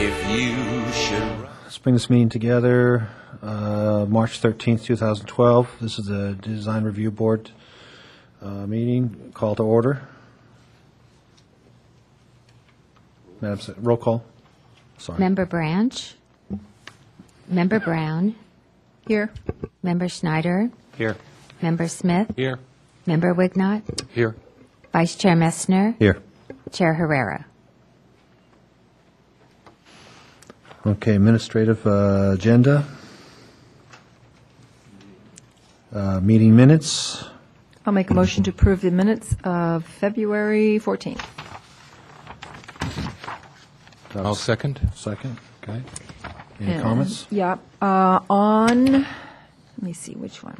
if you should. Let's bring this meeting together. March 13th, 2012. This is the Design Review Board meeting. Call to order. Madam roll call. Sorry. Member Branch. Member Brown. Here. Member Schneider. Here. Member Smith. Here. Member Wignott. Here. Vice Chair Messner. Here. Chair Herrera. Okay, administrative agenda. Meeting minutes. I'll make a motion to approve the minutes of February 14th. I'll second. Second, okay. Any comments? Yeah. Let me see, which one?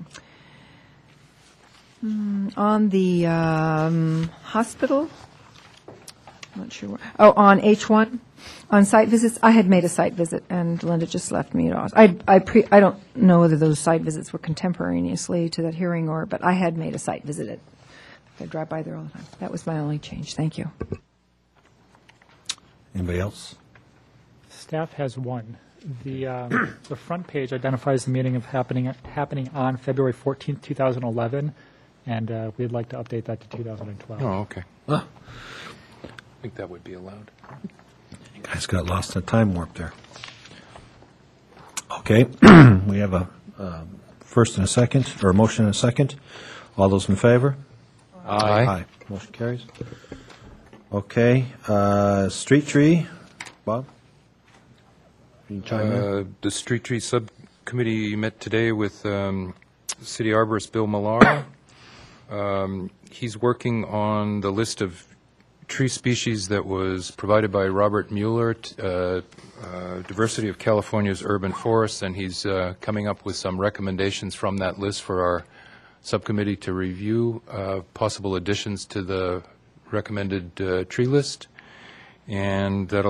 On the hospital? I'm not sure. On H1, on site visits. I had made a site visit, and Linda just left me. I don't know whether those site visits were contemporaneously to that hearing, but I had made a site visit. I drive by there all the time. That was my only change. Thank you. Anybody else? Staff has one. The front page identifies the meeting of happening on February 14th, 2011, and we'd like to update that to 2012. Oh, okay. Ah. I think that would be allowed. You guys got lost in a time warp there. Okay, we have a first and a second, or a motion and a second. All those in favor? Aye. Motion carries. Okay, street tree, Bob? Can you chime in? The Street Tree Subcommittee met today with City Arborist Bill Millar. He's working on the list of tree species that was provided by Robert Mueller, Diversity of California's Urban Forests, and he's coming up with some recommendations from that list for our subcommittee to review, possible additions to the recommended tree list. And that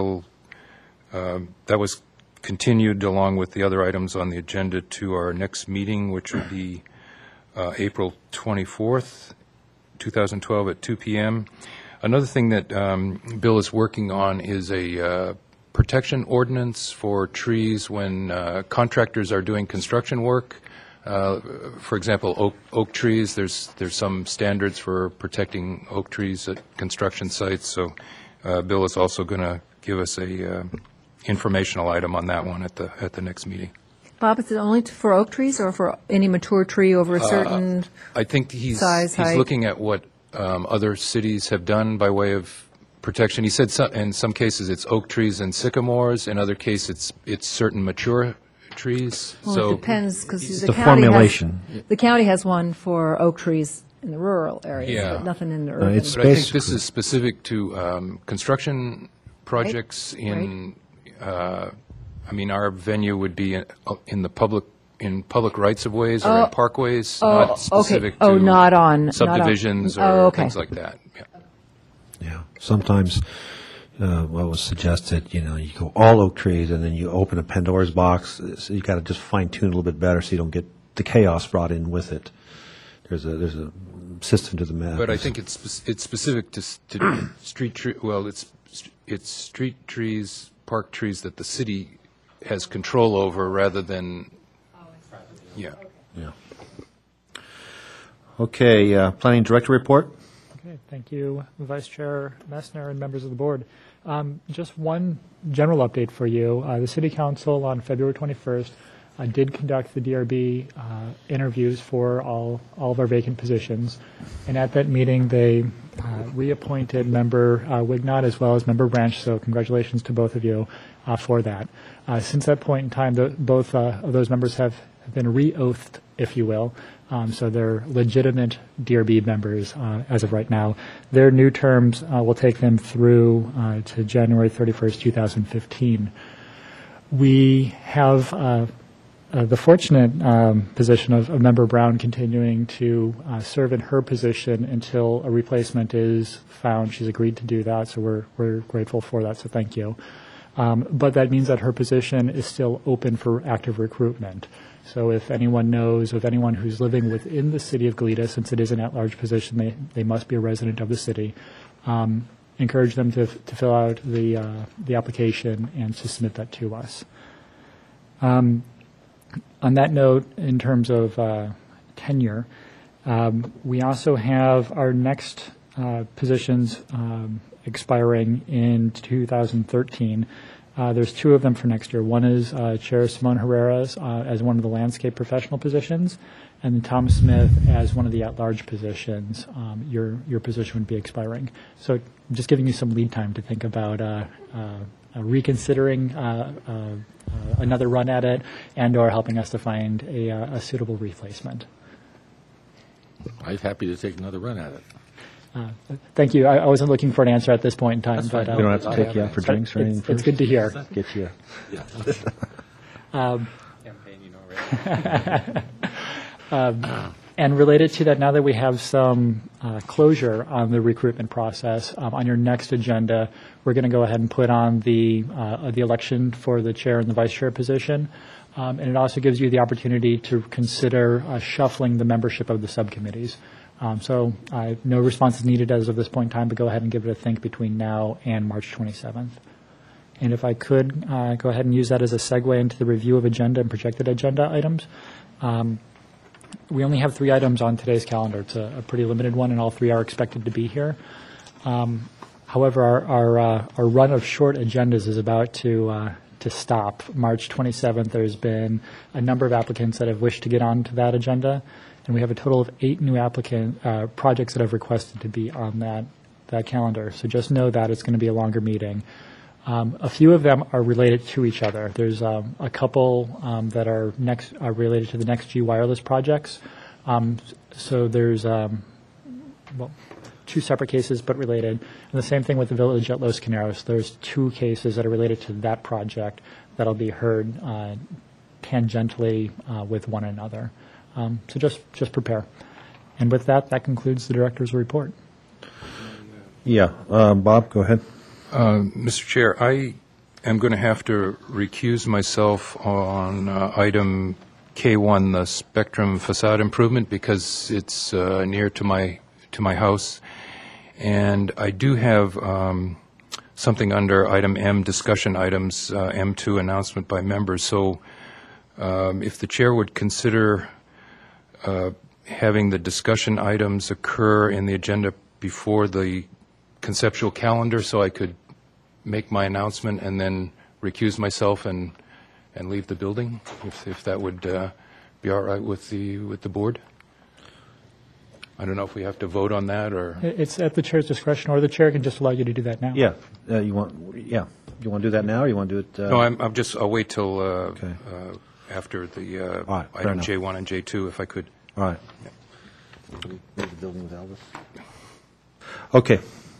was continued along with the other items on the agenda to our next meeting, which will be April 24th, 2012 at 2 p.m. Another thing that Bill is working on is a protection ordinance for trees when contractors are doing construction work. For example, oak trees, there's some standards for protecting oak trees at construction sites. So Bill is also going to give us a informational item on that one at the next meeting. Bob, is it only for oak trees or for any mature tree over a certain I think he's height? looking at what other cities have done by way of protection. He said in some cases it's oak trees and sycamores. In other cases it's certain mature trees. Well, so it depends because The formulation. The county has one for oak trees in the rural areas, Yeah. but nothing in the urban. it's But I think basically- this is specific to construction projects in. I mean, our venue would be in the public rights of ways or in parkways, not specific okay. to not on subdivisions not on, or okay. things like that. Yeah. Yeah, sometimes what was suggested, you go all oak trees and then you open a Pandora's box, so you got to just fine tune a little bit better so you don't get the chaos brought in with it. There's a system to the madness. But I think it's specific to street tree. Well, it's street trees, park trees that the city has control over rather than. Yeah. Yeah. Okay, Planning Director report. Okay, thank you, Vice Chair Messner and members of the board. Just one general update for you. The City Council on February 21st did conduct the DRB interviews for all of our vacant positions. And at that meeting, they reappointed Member Wignott as well as Member Branch, so congratulations to both of you for that. Since that point in time, both of those members have been re-oathed, if you will. So they're legitimate DRB members as of right now. Their new terms will take them through to January 31st, 2015. We have the fortunate position of Member Brown continuing to serve in her position until a replacement is found. She's agreed to do that, so we're grateful for that, so thank you. But that means that her position is still open for active recruitment. So if anyone knows of anyone who's living within the city of Goleta, since it is an at-large position, they must be a resident of the city. encourage them to fill out the application and to submit that to us. On that note, in terms of tenure, we also have our next positions expiring in 2013. There's two of them for next year. One is Chair Simone Herrera's as one of the landscape professional positions, and then Tom Smith as one of the at-large positions. Your position would be expiring. So just giving you some lead time to think about reconsidering another run at it and/or helping us to find a suitable replacement. I'm happy to take another run at it. Thank you. I wasn't looking for an answer at this point in time, That's but fine. We don't have to take you out for drinks or anything it's first? good to hear. Get you. Yeah. Campaigning already. And related to that, now that we have some closure on the recruitment process, on your next agenda, we're going to go ahead and put on the election for the chair and the vice chair position. And it also gives you the opportunity to consider shuffling the membership of the subcommittees. So no response is needed as of this point in time, but go ahead and give it a think between now and March 27th. And if I could go ahead and use that as a segue into the review of agenda and projected agenda items. We only have 3 items on today's calendar. It's a pretty limited one, and all 3 are expected to be here. However, our run of short agendas is about to stop. March 27th, there's been a number of applicants that have wished to get onto that agenda, and we have a total of 8 new projects that have requested to be on that calendar. So just know that it's going to be a longer meeting. A few of them are related to each other. There's a couple that are related to the NextG wireless projects. So there's 2 separate cases but related. And the same thing with the Village at Los Caneros. There's 2 cases that are related to that project that'll be heard tangentially with one another. So just prepare. And with that concludes the director's report. Yeah. Bob, go ahead. Mr. Chair, I am going to have to recuse myself on item K1, the Spectrum facade improvement, because it's near to my house. And I do have something under item M, discussion items, M2, announcement by members. So if the chair would consider having the discussion items occur in the agenda before the conceptual calendar, so I could make my announcement and then recuse myself and leave the building, if that would be all right with the board. I don't know if we have to vote on that or. It's at the chair's discretion, or the chair can just allow you to do that now. Yeah. You want to do that now, or you want to do it? No, I'll wait till Okay. after the All right, fair item enough. J1 and J2, if I could. All right. Leave the building with Elvis. Okay.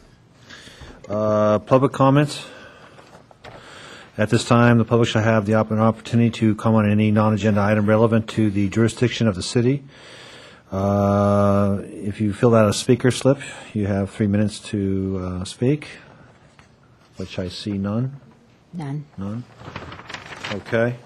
Public comments. At this time, the public shall have the opportunity to comment on any non-agenda item relevant to the jurisdiction of the city. If you fill out a speaker slip, you have 3 minutes to speak, which I see none. None. Okay.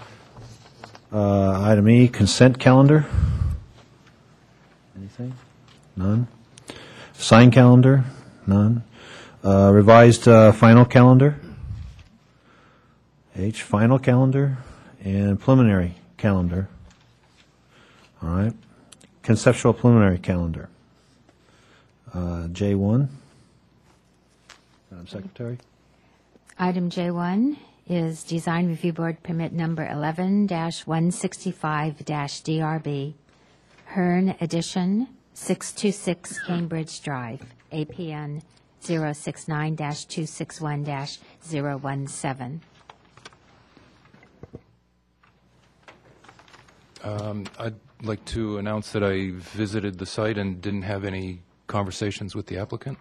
Item E, consent calendar. Anything? None. Sign calendar? None. Revised final calendar? H, final calendar, and preliminary calendar. All right. Conceptual preliminary calendar. J1. Madam Secretary. Item J1 is Design Review Board Permit Number 11-165-DRB, Hearn Edition, 626 Cambridge Drive, APN 069-261-017. I'd like to announce that I visited the site and didn't have any conversations with the applicant.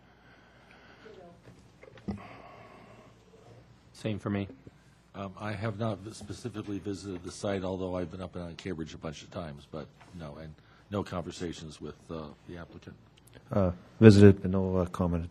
Same for me. I have not specifically visited the site, although I've been up and down Cambridge a bunch of times, but no conversations with the applicant. Visited, but no commented.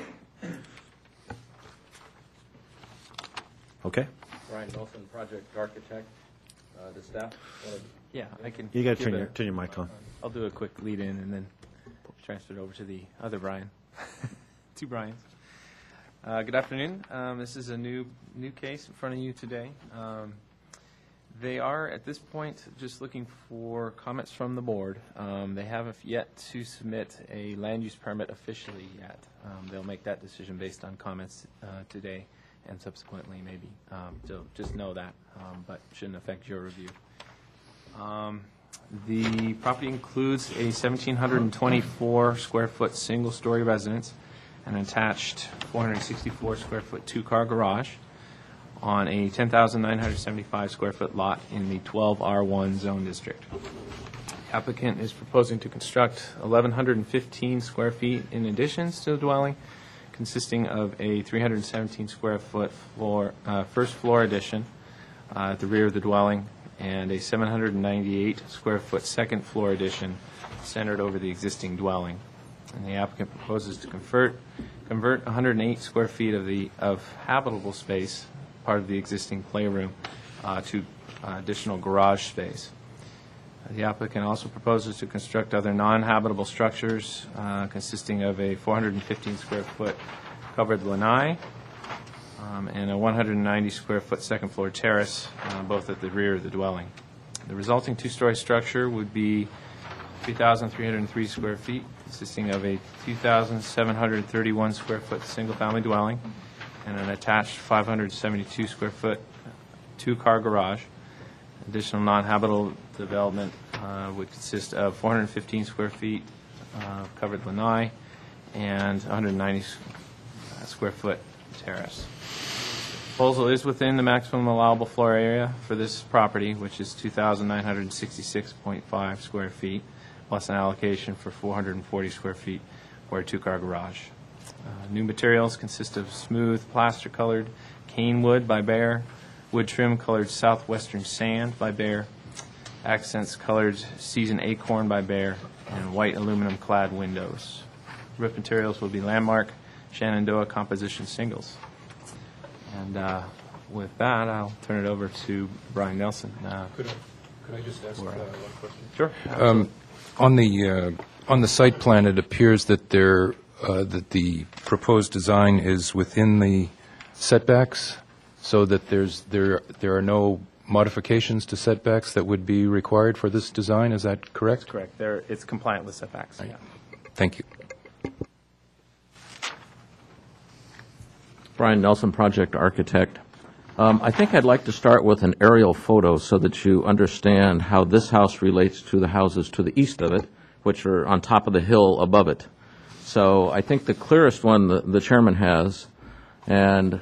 Okay. Brian Wilson, project architect, the staff. Yeah, I can. You got to give turn your mic on. I'll do a quick lead in and then transfer it over to the other Brian. Two Brians. Good afternoon. This is a new case in front of you today. They are, at this point, just looking for comments from the board. They haven't yet to submit a land use permit officially yet. They'll make that decision based on comments today and subsequently maybe. So just know that, but shouldn't affect your review. The property includes a 1,724 square foot single-story residence, an attached 464 square foot two-car garage on a 10,975 square foot lot in the 12R1 zone district. The applicant is proposing to construct 1,115 square feet in additions to the dwelling, consisting of a 317 square foot first floor addition at the rear of the dwelling and a 798 square foot second floor addition centered over the existing dwelling. And the applicant proposes to convert 108 square feet of habitable space, part of the existing playroom, to additional garage space. The applicant also proposes to construct other non-habitable structures consisting of a 415 square foot covered lanai and a 190 square foot second floor terrace, both at the rear of the dwelling. The resulting two-story structure would be 3,303 square feet, consisting of a 2,731 square foot single-family dwelling and an attached 572 square foot two-car garage. Additional non-habitable development would consist of 415 square feet covered lanai and 190 square foot terrace. The proposal is within the maximum allowable floor area for this property, which is 2,966.5 square feet, plus an allocation for 440 square feet for a two-car garage. New materials consist of smooth plaster-colored cane wood by Behr, wood trim colored southwestern sand by Behr, accents colored seasoned acorn by Behr, and white aluminum clad windows. Roof materials will be Landmark Shenandoah composition shingles. And with that, I'll turn it over to Brian Nelson. Could I just ask one question? Sure. On the site plan, it appears that that the proposed design is within the setbacks, so that there are no modifications to setbacks that would be required for this design. Is that correct? Correct. It's compliant with setbacks. Yeah. Thank you. Brian Nelson, project architect. I think I'd like to start with an aerial photo so that you understand how this house relates to the houses to the east of it, which are on top of the hill above it. So I think the clearest one the chairman has, and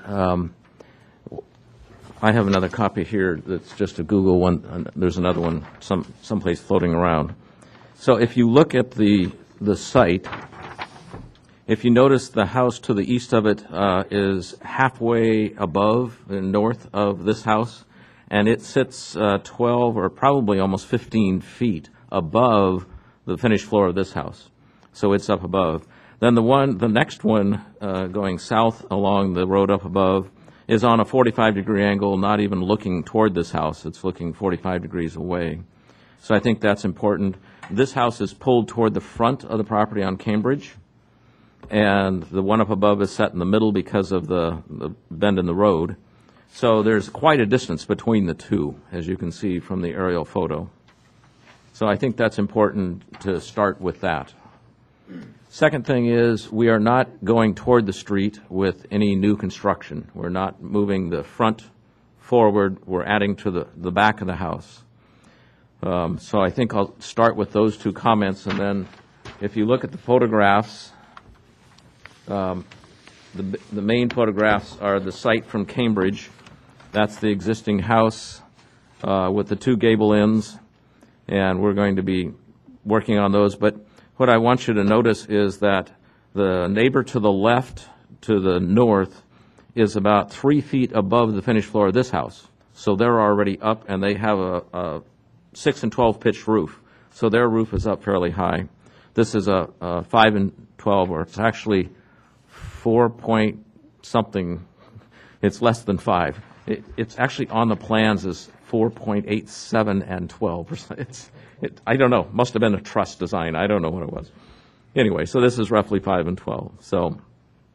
I have another copy here that's just a Google one. And there's another one someplace floating around. So if you look at the site, if you notice, the house to the east of it is halfway above and north of this house, and it sits 12 or probably almost 15 feet above the finished floor of this house. So it's up above. Then the next one going south along the road up above is on a 45-degree angle, not even looking toward this house. It's looking 45 degrees away. So I think that's important. This house is pulled toward the front of the property on Cambridge, and the one up above is set in the middle because of the bend in the road. So there's quite a distance between the two, as you can see from the aerial photo. So I think that's important to start with that. Second thing is, we are not going toward the street with any new construction. We're not moving the front forward. We're adding to the back of the house. So I think I'll start with those two comments, and then if you look at the photographs, the main photographs are the site from Cambridge. That's the existing house with the two gable ends, and we're going to be working on those. But what I want you to notice is that the neighbor to the left, to the north, is about 3 feet above the finished floor of this house. So they're already up, and they have a 6 and 12 pitch roof. So their roof is up fairly high. This is a 5 and 12, or it's actually 4 point something. It's less than 5. It's actually on the plans as 4.87 and 12. I don't know. Must have been a truss design. I don't know what it was. Anyway, so this is roughly 5 and 12. So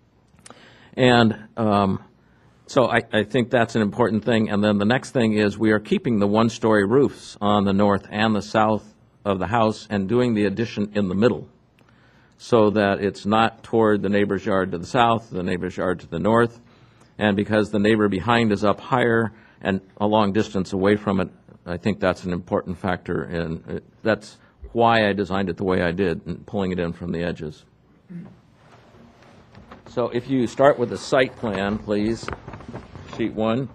And so I think that's an important thing. And then the next thing is we are keeping the one-story roofs on the north and the south of the house and doing the addition in the middle so that it's not toward the neighbor's yard to the south, the neighbor's yard to the north. And because the neighbor behind is up higher and a long distance away from it, I think that's an important factor. And that's why I designed it the way I did, and pulling it in from the edges. So if you start with the site plan, please, sheet 1.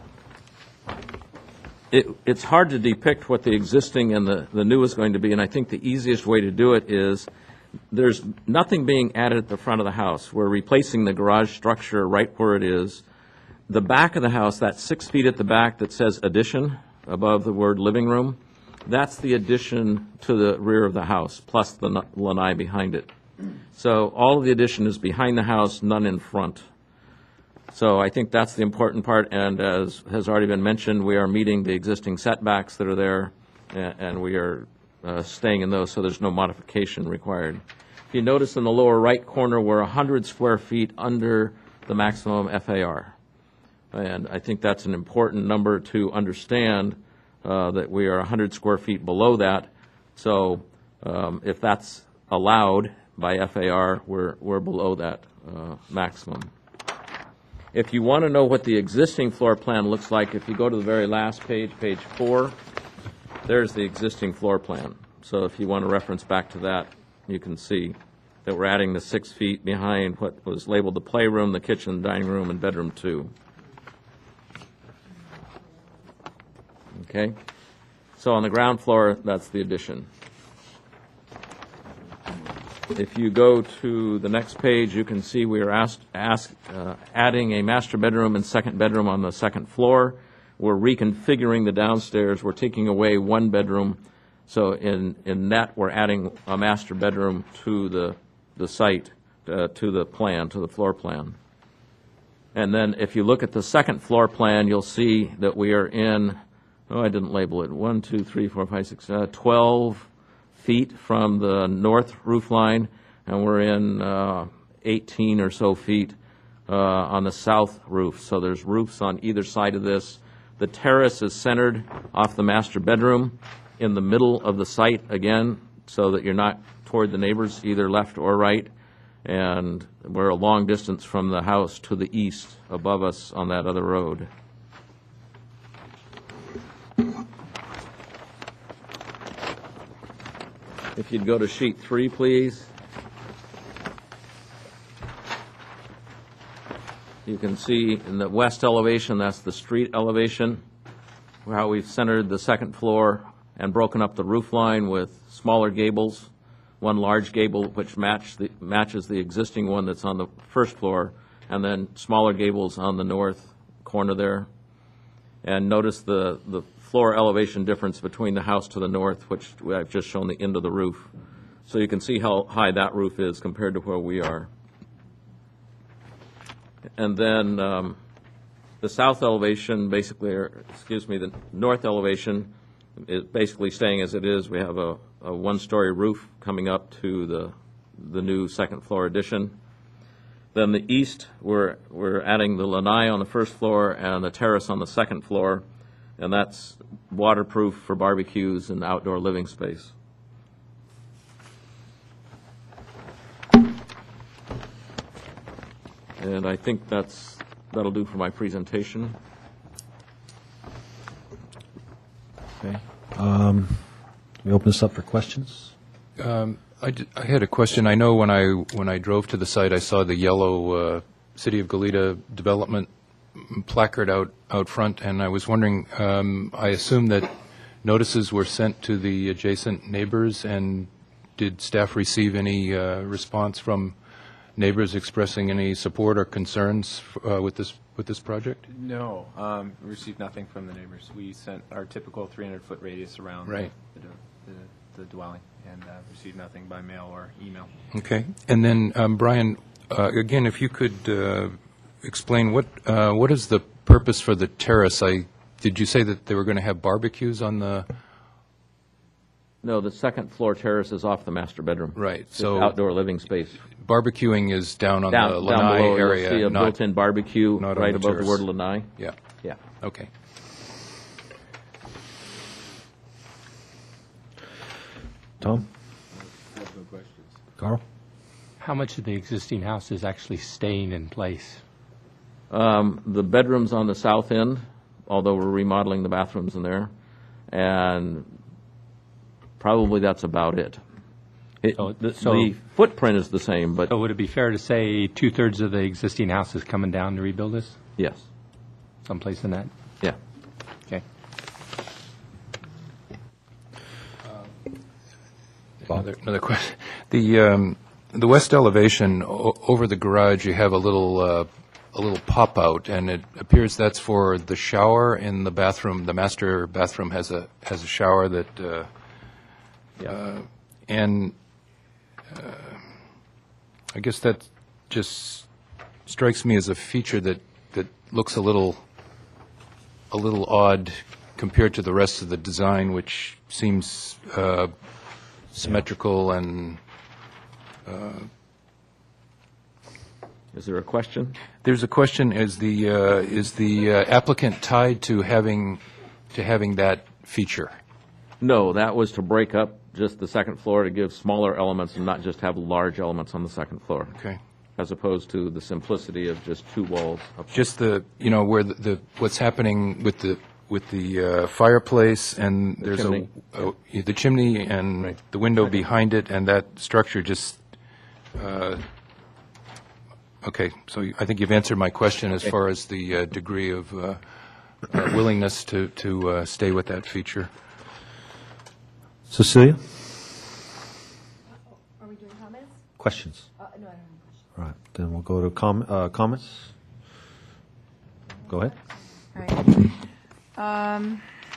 It's hard to depict what the existing and the new is going to be, and I think the easiest way to do it is there's nothing being added at the front of the house. We're replacing the garage structure right where it is. The back of the house, that 6 feet at the back that says addition above the word living room, that's the addition to the rear of the house, plus the lanai behind it. So all of the addition is behind the house, none in front. So I think that's the important part, and as has already been mentioned, we are meeting the existing setbacks that are there, and we are staying in those, so there's no modification required. If you notice in the lower right corner, we're 100 square feet under the maximum FAR. And I think that's an important number to understand, that we are 100 square feet below that. So if that's allowed by FAR, we're below that maximum. If you want to know what the existing floor plan looks like, if you go to the very last page, page 4, there's the existing floor plan. So if you want to reference back to that, you can see that we're adding the 6 feet behind what was labeled the playroom, the kitchen, dining room, and bedroom 2. Okay? So on the ground floor, that's the addition. If you go to the next page, you can see we are adding a master bedroom and second bedroom on the second floor. We're reconfiguring the downstairs. We're taking away one bedroom. So in that, we're adding a master bedroom to the site, to the plan, to the floor plan. And then if you look at the second floor plan, you'll see that we are in, I didn't label it, 1, 2, 3, 4, 5, 6, 12 feet from the north roof line, and we're in 18 or so feet on the south roof. So there's roofs on either side of this. The terrace is centered off the master bedroom in the middle of the site again, so that you're not toward the neighbors, either left or right. And we're a long distance from the house to the east above us on that other road. If you'd go to sheet 3, please. You can see in the west elevation, that's the street elevation, how we've centered the second floor and broken up the roof line with smaller gables, one large gable which matches the existing one that's on the first floor, and then smaller gables on the north corner there. And notice the floor elevation difference between the house to the north, which I've just shown the end of the roof. So you can see how high that roof is compared to where we are. And then the south elevation, basically, the north elevation is basically staying as it is. We have a one-story roof coming up to the new second floor addition. Then the east, we're adding the lanai on the first floor and the terrace on the second floor, and that's waterproof for barbecues and outdoor living space. And I think that'll do for my presentation. Okay. We open this up for questions. I had a question. I know when I drove to the site, I saw the yellow City of Goleta development placard out front, and I was wondering, I assume that notices were sent to the adjacent neighbors, and did staff receive any response from neighbors expressing any support or concerns with this project? No, we received nothing from the neighbors. We sent our typical 300-foot radius around the dwelling, and received nothing by mail or email. Okay. And then, Brian, again, if you could explain what is the purpose for the terrace? Did you say that they were going to have barbecues on the... No, the second floor terrace is off the master bedroom. Right. So outdoor living space. barbecuing is down on Down the down Lanai below, area. you'll see a not- built-in barbecue not on right the above the terrace. word Lanai. Yeah, Yeah. okay. Tom? Carl? How much of the existing house is actually staying in place? The bedroom's on the south end, although we're remodeling the bathrooms in there, and probably that's about it. So- The so- the footprint is the same, but So would it be fair to say 2/3 of the existing house is coming down to rebuild this? yes, Someplace in that? yeah. Okay. Another question. The west elevation over the garage, you have a little pop out, and it appears that's for the shower in the bathroom. The master bathroom has a shower that, and I guess that just strikes me as a feature that looks a little odd compared to the rest of the design, which seems symmetrical and. Is there a question? There's a question: is the applicant tied to having that feature? No, that was to break up just the second floor to give smaller elements and not just have large elements on the second floor, Okay. as opposed to the simplicity of just two walls. Just where the what's happening with the fireplace and The there's chimney. the chimney and the window behind it, and that structure just. Okay, so I think you've answered my question as far as the degree of willingness to stay with that feature. Cecilia? Are we doing comments? Questions? No, I don't have questions. All right, then we'll go to comments. Go ahead. All right.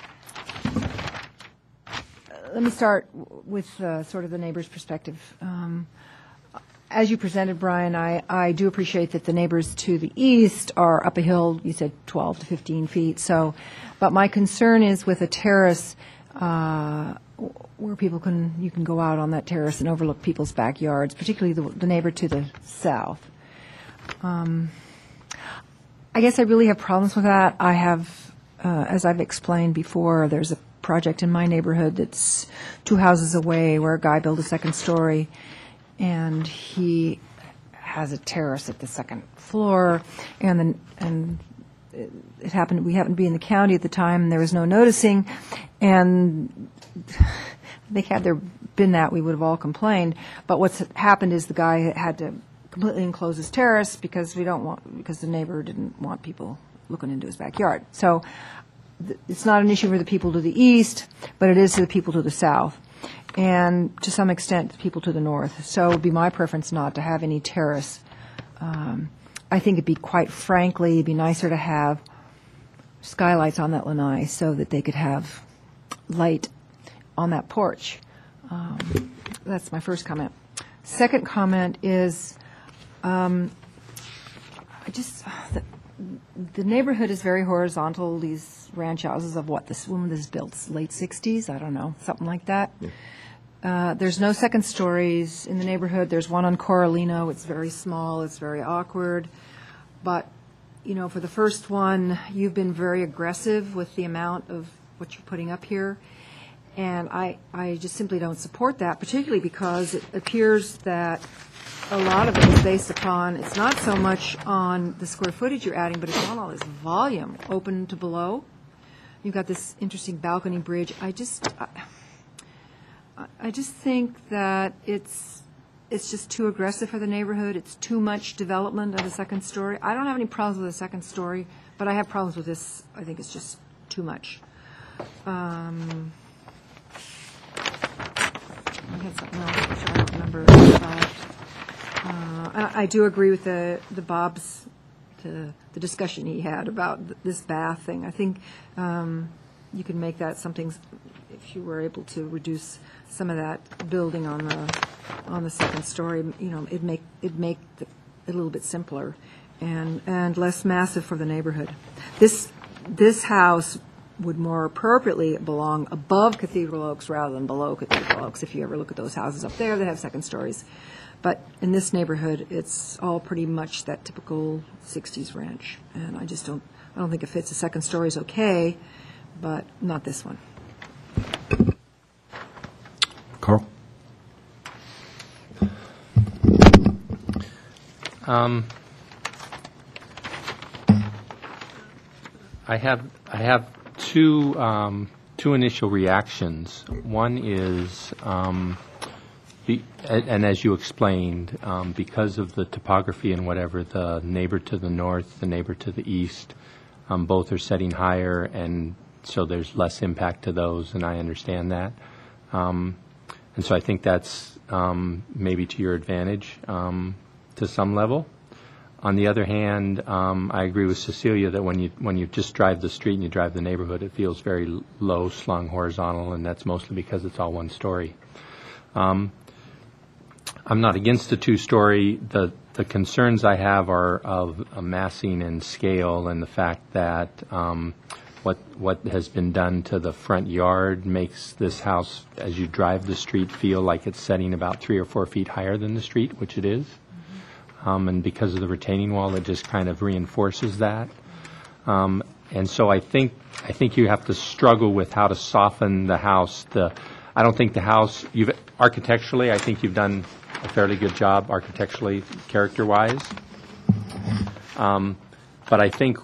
Let me start with sort of the neighbor's perspective. As you presented, Brian, I do appreciate that the neighbors to the east are up a hill, you said 12 to 15 feet. But my concern is with a terrace where you can go out on that terrace and overlook people's backyards, particularly the neighbor to the south. I guess I really have problems with that. I have, as I've explained before, there's a project in my neighborhood that's 2 houses away where a guy built a second story, and he has a terrace at the second floor, and it happened. We happened to be in the county at the time, and there was no noticing, and I think had there been that, we would have all complained. But what's happened is the guy had to completely enclose his terrace because the neighbor didn't want people looking into his backyard. So it's not an issue for the people to the east, but it is to the people to the south, and to some extent the people to the north. So it would be my preference not to have any terrace. I think it'd be, quite frankly, it'd be nicer to have skylights on that lanai so that they could have light on that porch. That's my first comment. Second comment is, the neighborhood is very horizontal. These ranch houses of this woman is built late 60s, I don't know, something like that. There's no second stories in the neighborhood. There's one on Coralino. It's very small. It's very awkward. But, for the first one, you've been very aggressive with the amount of what you're putting up here. And I just simply don't support that, particularly because it appears that a lot of it is based upon, it's not so much on the square footage you're adding, but it's on all this volume, open to below. You've got this interesting balcony bridge. I just think that it's just too aggressive for the neighborhood. It's too much development of the second story. I don't have any problems with the second story, but I have problems with this. I think it's just too much. I had something else, which I don't remember. I do agree with the Bob's, the discussion he had about this bath thing. I think you could make that something, if you were able to reduce some of that building on the second story, it'd make it a little bit simpler and less massive for the neighborhood. This house would more appropriately belong above Cathedral Oaks rather than below Cathedral Oaks, if you ever look at those houses up there that have second stories. But in this neighborhood, it's all pretty much that typical 60s ranch. And I don't think it fits. The second story is okay, but not this one. Carl? I have two initial reactions. One is, and as you explained, because of the topography and whatever, the neighbor to the north, the neighbor to the east, both are setting higher, and so there's less impact to those, and I understand that. And so I think that's maybe to your advantage to some level. On the other hand, I agree with Cecilia that when you just drive the street and you drive the neighborhood, it feels very low, slung, horizontal, and that's mostly because it's all one story. I'm not against the two-story. The concerns I have are of massing and scale, and the fact that what has been done to the front yard makes this house, as you drive the street, feel like it's setting about 3 or 4 feet higher than the street, which it is. And because of the retaining wall, it just kind of reinforces that. And so I think you have to struggle with how to soften the house. I don't think the house, architecturally, I think you've done a fairly good job architecturally, character-wise. But I think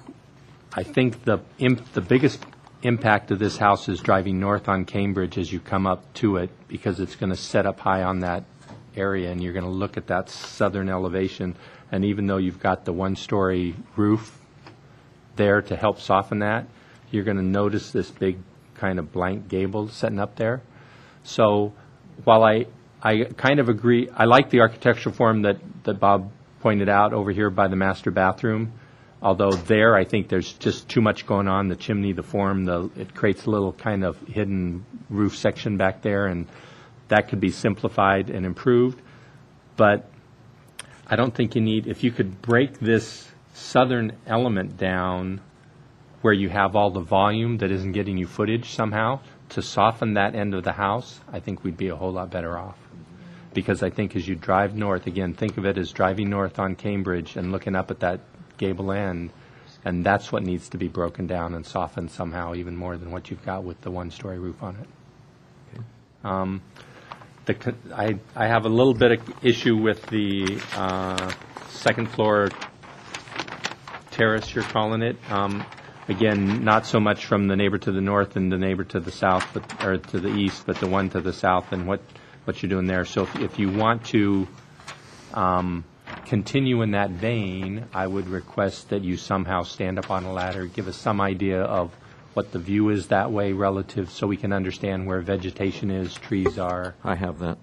the biggest impact of this house is driving north on Cambridge as you come up to it, because it's going to set up high on that area, and you're going to look at that southern elevation, and even though you've got the one-story roof there to help soften that, you're going to notice this big kind of blank gable setting up there. So while I kind of agree, I like the architectural form that Bob pointed out over here by the master bathroom, although there I think there's just too much going on, the chimney, the form, it creates a little kind of hidden roof section back there, and that could be simplified and improved. But I don't think you need, if you could break this southern element down where you have all the volume that isn't getting you footage somehow, to soften that end of the house, I think we'd be a whole lot better off. Because I think as you drive north, again, think of it as driving north on Cambridge and looking up at that gable end, and that's what needs to be broken down and softened somehow even more than what you've got with the one-story roof on it. I have a little bit of issue with the second floor terrace, you're calling it. Again, not so much from the neighbor to the north and the neighbor to the south, or to the east, but the one to the south and what you're doing there. So if you want to continue in that vein, I would request that you somehow stand up on a ladder, give us some idea of what the view is that way relative, so we can understand where vegetation is, trees are. I have that.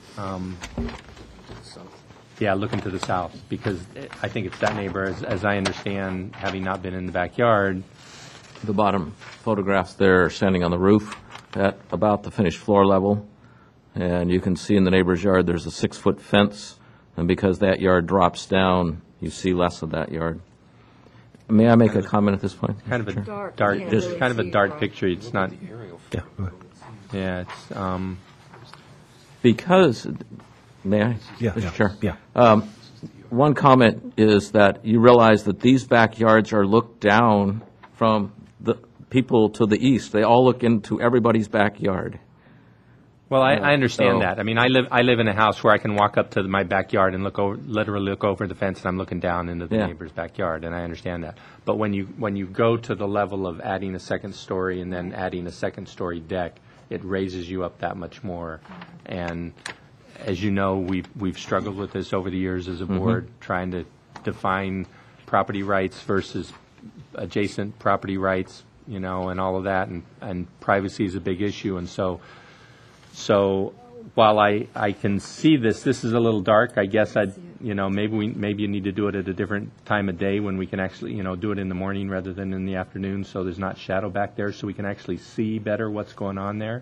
Yeah, looking to the south, because I think it's that neighbor, as I understand, having not been in the backyard. The bottom photographs there are standing on the roof at about the finished floor level. And you can see in the neighbor's yard there's a 6-foot fence. And because that yard drops down, you see less of that yard. May I make a comment at this point? Kind of a Dark. dark, Can't just really kind of a see dark across. picture. It's not, Yeah, go ahead. yeah, it's, Because, may I? Yeah, Mr. yeah, Chair? yeah. One comment is that you realize that these backyards are looked down from the people to the east. They all look into everybody's backyard. well, I understand so- that. I mean, I live in a house where I can walk up to my backyard and literally look over the fence, and I'm looking down into the Yeah. neighbor's backyard, and I understand that. But when you go to the level of adding a second story and then adding a second story deck, it raises you up that much more. And as you know, we've struggled with this over the years as a board, trying to define property rights versus adjacent property rights, and all of that, and privacy is a big issue. And so while I can see this is a little dark. I guess maybe you need to do it at a different time of day when we can actually, do it in the morning rather than in the afternoon, so there's not shadow back there, so we can actually see better what's going on there.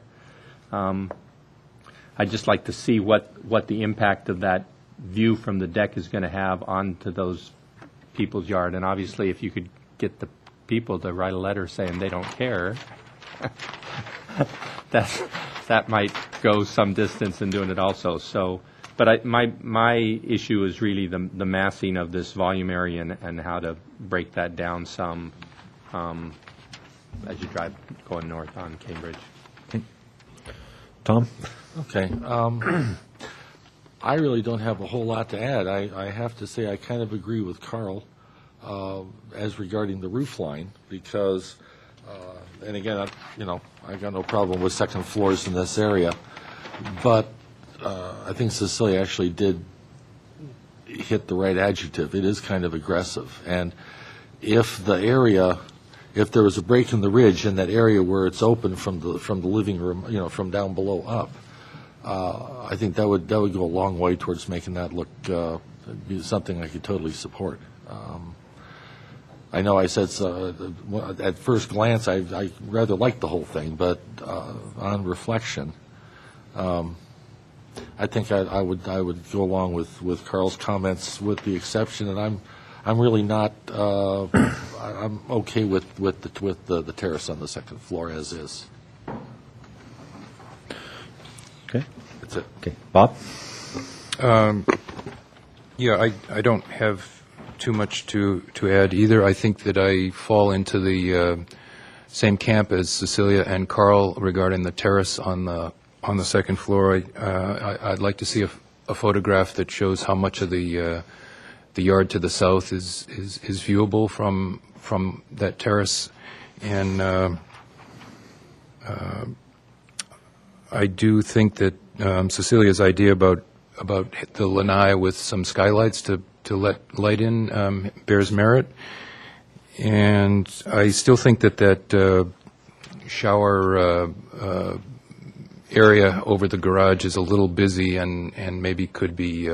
I'd just like to see what the impact of that view from the deck is going to have onto those people's yard. And obviously, if you could get the people to write a letter saying they don't care, that might go some distance in doing it also. So But my issue is really the massing of this volume area and how to break that down some as you drive going north on Cambridge. Tom? Okay. I really don't have a whole lot to add. I have to say I kind of agree with Carl as regarding the roof line because, and again, I got no problem with second floors in this area, but I think Cecilia actually did hit the right adjective. It is kind of aggressive, and if there was a break in the ridge in that area where it's open from the living room, from down below up, I think that would go a long way towards making that look be something I could totally support. I know I said at first glance I rather liked the whole thing, but on reflection, I think I would go along with Carl's comments, with the exception, and I'm really not. I'm okay with the terrace on the second floor as is. Okay. That's it. Okay. Bob? Yeah, I don't have too much to add either. I think that I fall into the same camp as Cecilia and Carl regarding the terrace on the second floor. I'd like to see a photograph that shows how much of the yard to the south is viewable from that terrace, and I do think that Cecilia's idea about the lanai with some skylights to let light in bears merit, and I still think that shower area over the garage is a little busy and maybe could be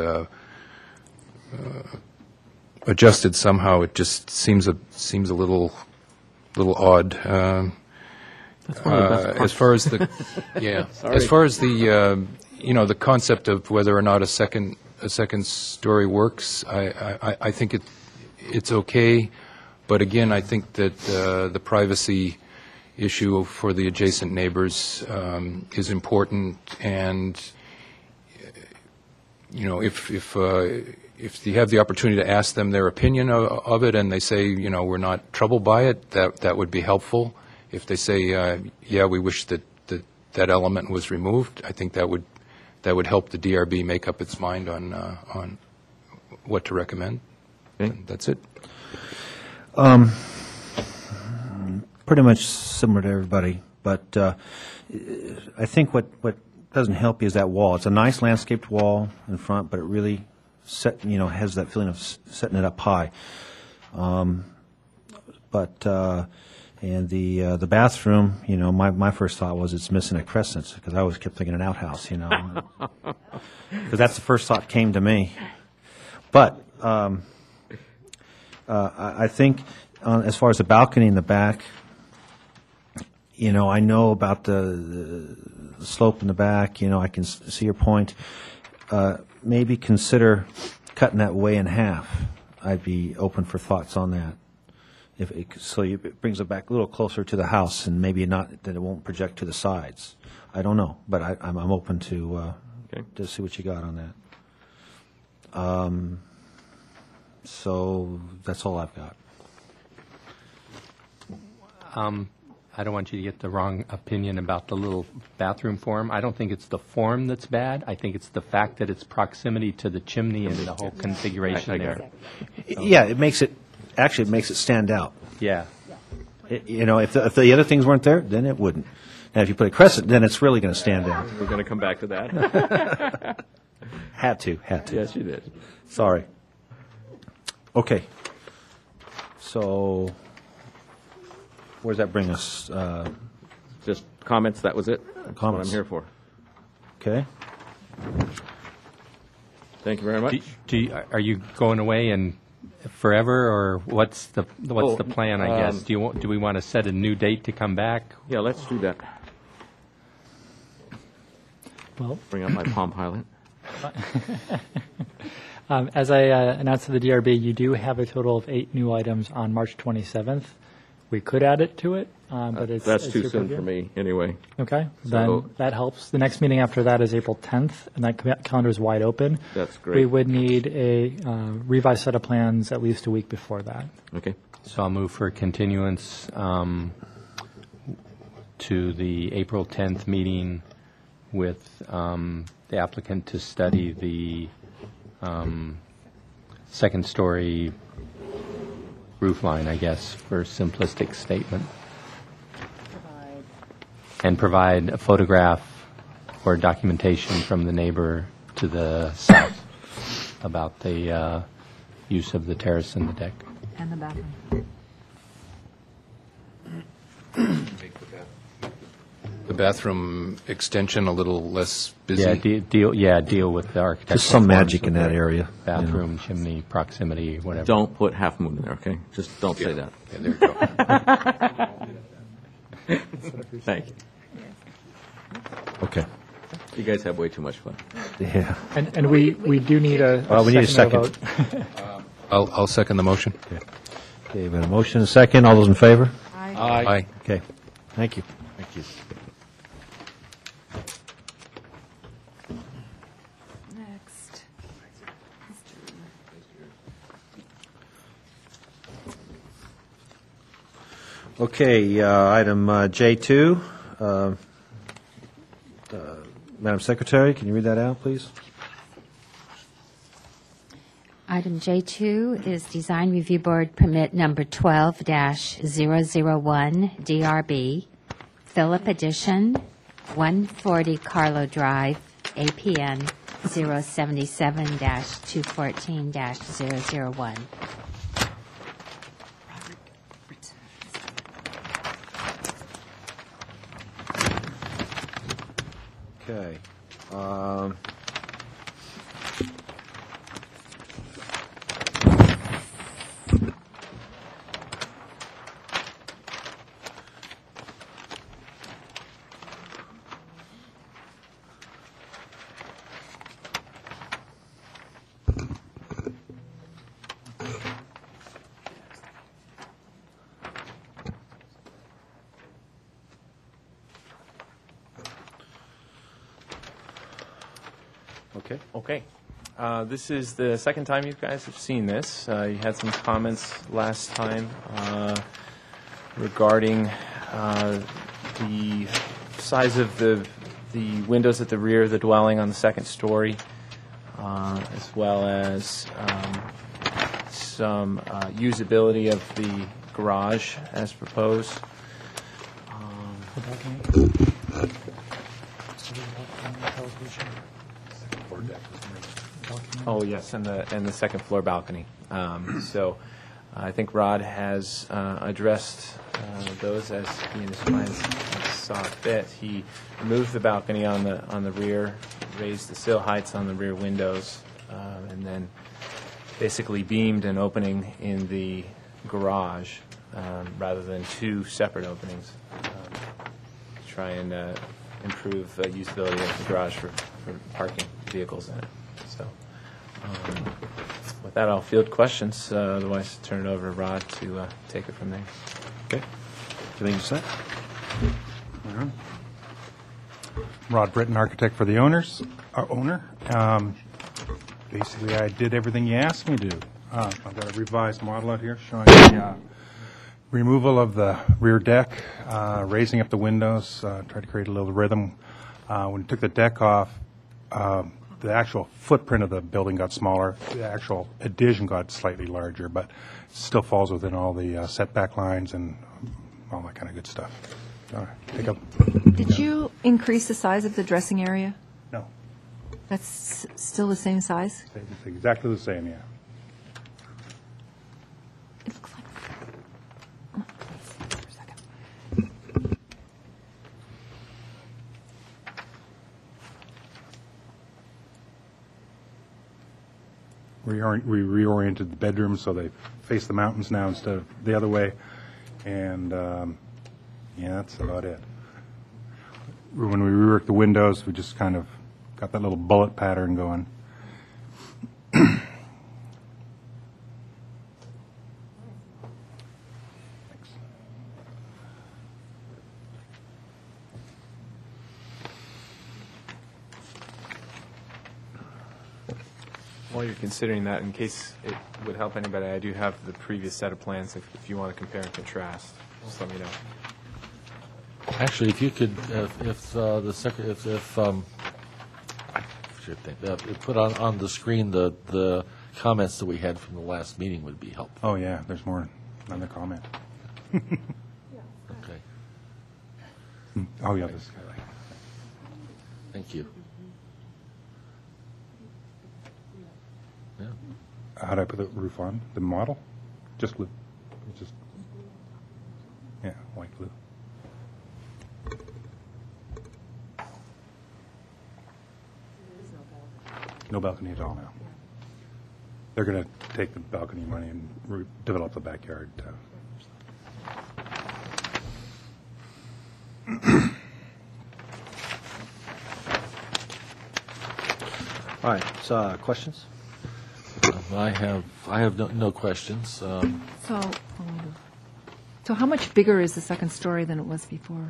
adjusted somehow. It just seems a little odd. That's one of the best parts. As far as the as far as the the concept of whether or not a second story works, I think it's okay, but again, I think that the privacy issue for the adjacent neighbors is important, and if you have the opportunity to ask them their opinion of it, and they say we're not troubled by it, that would be helpful. If they say we wish that element was removed, I think that would help the DRB make up its mind on what to recommend. Okay. That's it. Pretty much similar to everybody, but I think what doesn't help you is that wall. It's a nice landscaped wall in front, but it really has that feeling of setting it up high. And the bathroom, my first thought was it's missing a crescent, because I always kept thinking an outhouse, because that's the first thought came to me. But I think as far as the balcony in the back, I know about the slope in the back. I can see your point. Maybe consider cutting that way in half. I'd be open for thoughts on that. It brings it back a little closer to the house, and maybe not that it won't project to the sides. I don't know, but I'm open to see what you got on that. So that's all I've got. I don't want you to get the wrong opinion about the little bathroom form. I don't think it's the form that's bad. I think it's the fact that it's proximity to the chimney and the whole configuration there. Yeah, it makes it stand out. Yeah. If the other things weren't there, then it wouldn't. Now, if you put a crescent, then it's really going to stand out. We're going to come back to that. Had to. Yes, you did. Sorry. Okay. So, where does that bring us? Just comments, that was it? That's Comments. what I'm here for. Okay. Thank you very much. Are you going away and forever, or what's the plan? I guess. Do we want to set a new date to come back? Yeah, let's do that. Well, Bring up my Palm Pilot. as I announced to the DRB, you do have a total of 8 new items on March 27th. we could add it to it, but it's... That's it's too your soon purview. for me, anyway. Okay, So- then that helps. The next meeting after that is April 10th, and that calendar is wide open. That's We great. would need a revised set of plans at least a week before that. Okay. So I'll move for continuance to the April 10th meeting with the applicant to study the second-story roof line, I guess, for simplistic statement. And provide a photograph or documentation from the neighbor to the south about the use of the terrace and the deck. And the bathroom. The bathroom extension a little less busy. Yeah, deal with the architectural. Just some forms magic of in that the area. Bathroom, chimney, proximity, whatever. Don't put Half Moon in there, okay? Just don't say that. Yeah, there you go. Thank you. Okay. You guys have way too much fun. Yeah. And we do need a Well, we need a second second. vote. I'll second the motion. Okay, we have a motion and a second. All those in favor? Aye. Okay. Thank you. Thank you. Next. Okay, item J2. Madam Secretary, can you read that out, please? Item J2 is Design Review Board Permit Number 12-001 DRB, Philip Edition, 140 Carlo Drive, APN 077-214-001. Okay. Okay. Okay. This is the second time you guys have seen this. You had some comments last time regarding the size of the windows at the rear of the dwelling on the second story, as well as some usability of the garage as proposed. Oh, yes, and the second floor balcony. So I think Rod has addressed those as he and his clients saw fit. He removed the balcony on the rear, raised the sill heights on the rear windows, and then basically beamed an opening in the garage rather than two separate openings to try and improve usability of the garage for parking vehicles in it. So with that, I'll field questions. Otherwise, turn it over to Rod to take it from there. Okay. Everything set? Rod Britton, architect for the owner. Basically, I did everything you asked me to do. I've got a revised model out here showing the removal of the rear deck, raising up the windows, tried to create a little rhythm. When we took the deck off, the actual footprint of the building got smaller. The actual addition got slightly larger, but still falls within all the setback lines and all that kind of good stuff. Take up. Did you increase the size of the dressing area? No, That's still the same size? it's exactly the same, yeah. It looks like. Oh, please, for a second. We reoriented the bedrooms so they face the mountains now instead of the other way. And, yeah, that's about it. When we reworked the windows, we just kind of got that little bullet pattern going. Thanks. while you're considering that, in case it would help anybody, I do have the previous set of plans if you want to compare and contrast. Just let me know. Actually, if you could, if the second, I should think, put on the screen the comments that we had from the last meeting would be helpful. Oh, yeah, there's more on the comment. Okay, Oh, yeah, this guy. thank you. Yeah. How do I put the roof on? The model? Just glue. It's just, yeah, white glue. No balcony at all now. They're going to take the balcony money and develop the backyard. All right, so questions? I have no questions. So how much bigger is the second story than it was before?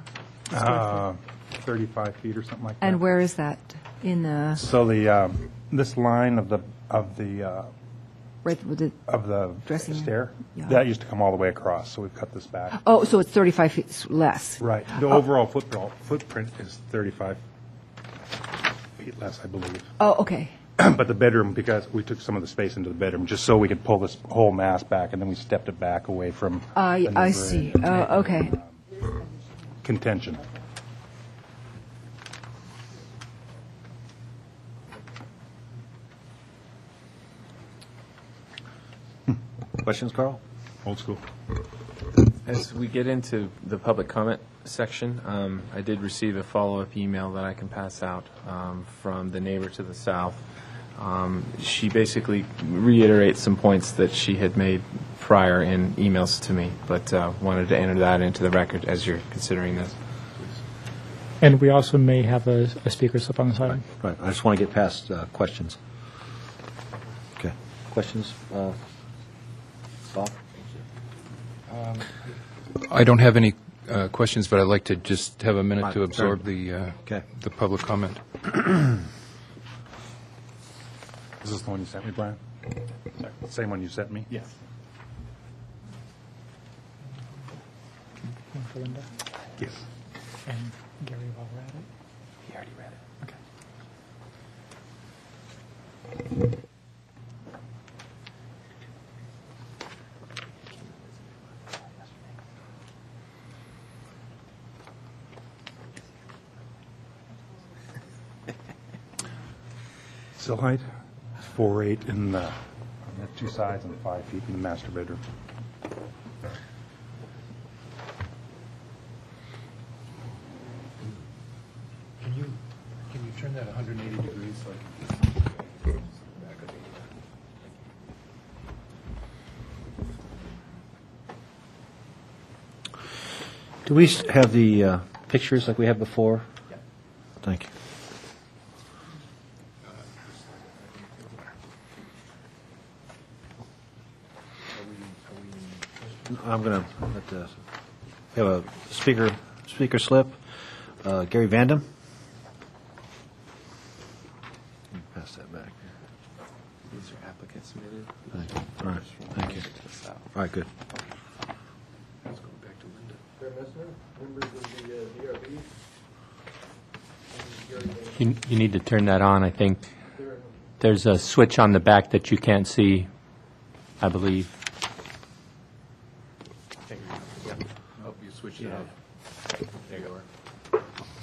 35 feet or something like that. And where is that in the, So the this line of the right with the, Dressing room. stair, Yeah. that used to come all the way across, so we've cut this back. oh, so it's 35 feet less? Right. The overall footprint is 35 feet less, I believe. Oh, okay. But the bedroom, because we took some of the space into the bedroom, just so we could pull this whole mass back, and then we stepped it back away from the I neighboring see. Okay. contention. Questions, Carl? Old school. As we get into the public comment section, I did receive a follow-up email that I can pass out from the neighbor to the south. She basically reiterates some points that she had made prior in emails to me, but wanted to enter that into the record as you're considering this. And we also may have a speaker slip on the side. Right, I just want to get past questions. Okay, questions? Bob? I don't have any questions, but I'd like to just have a minute to absorb Okay. the public comment. Is this the one you sent me, Brian? Same one you sent me? Yes. One for Linda. Yes. And Gary, while we're at it. He already read it. Okay. Sill height is 4'8" on the two sides and 5 feet in the master bedroom. Can you turn that 180 degrees so I can Do we have the pictures like we had before? Yeah. Thank you. I'm going to have a speaker slip. Gary Vandam. Pass that back. These are applicants submitted. Thank you. All right. Thank you. All right, good. Let's go back to Linda. You need to turn that on, I think. There's a switch on the back that you can't see, I believe. Oh, you switched it up. There you are.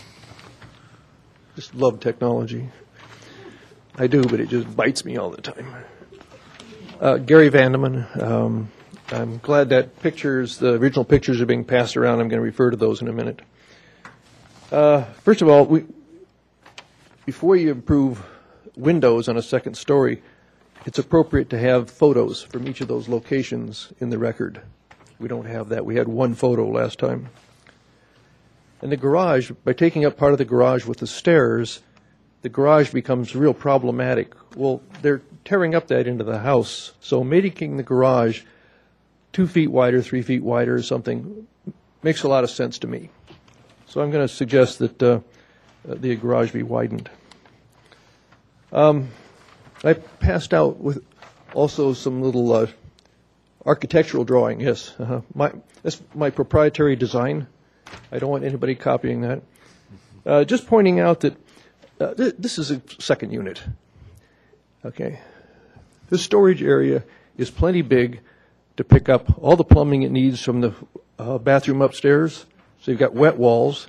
Just love technology. I do, but it just bites me all the time. Gary Vandeman. I'm glad that the original pictures are being passed around. I'm going to refer to those in a minute. First of all, before you improve windows on a second story, it's appropriate to have photos from each of those locations in the record. We don't have that. We had one photo last time. And the garage, by taking up part of the garage with the stairs, the garage becomes real problematic. Well, they're tearing up that into the house, so making the garage 2 feet wider, 3 feet wider or something makes a lot of sense to me. So I'm going to suggest that the garage be widened. I passed out with also some little architectural drawing, yes. That's my proprietary design. I don't want anybody copying that. Just pointing out that this is a second unit. Okay. This storage area is plenty big to pick up all the plumbing it needs from the bathroom upstairs. So you've got wet walls.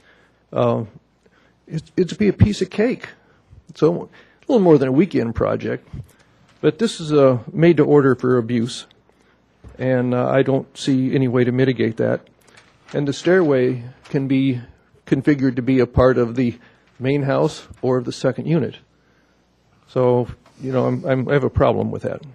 It'd be a piece of cake. So a little more than a weekend project. But this is made to order for abuse. And I don't see any way to mitigate that. And the stairway can be configured to be a part of the main house or of the second unit. So, you know, I have a problem with that.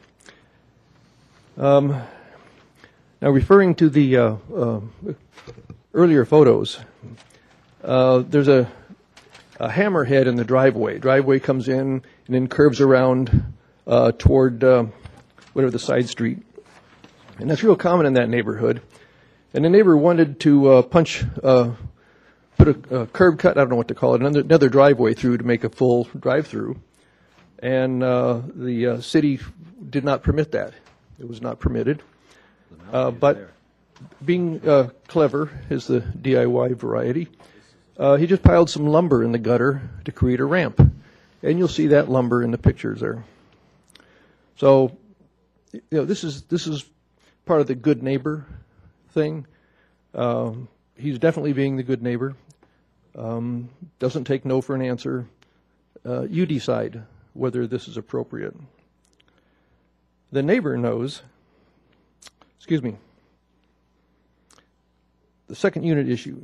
Now, referring to the earlier photos, there's a hammerhead in the driveway. Driveway comes in and then curves around toward whatever the side street. And that's real common in that neighborhood. And the neighbor wanted to put a curb cut, I don't know what to call it, another driveway through to make a full drive-through. And the city did not permit that. It was not permitted. But being clever is the DIY variety. He just piled some lumber in the gutter to create a ramp. And you'll see that lumber in the pictures there. So, you know, this is part of the good neighbor thing. He's definitely being the good neighbor. Doesn't take no for an answer. You decide whether this is appropriate. The neighbor knows, the second unit issue.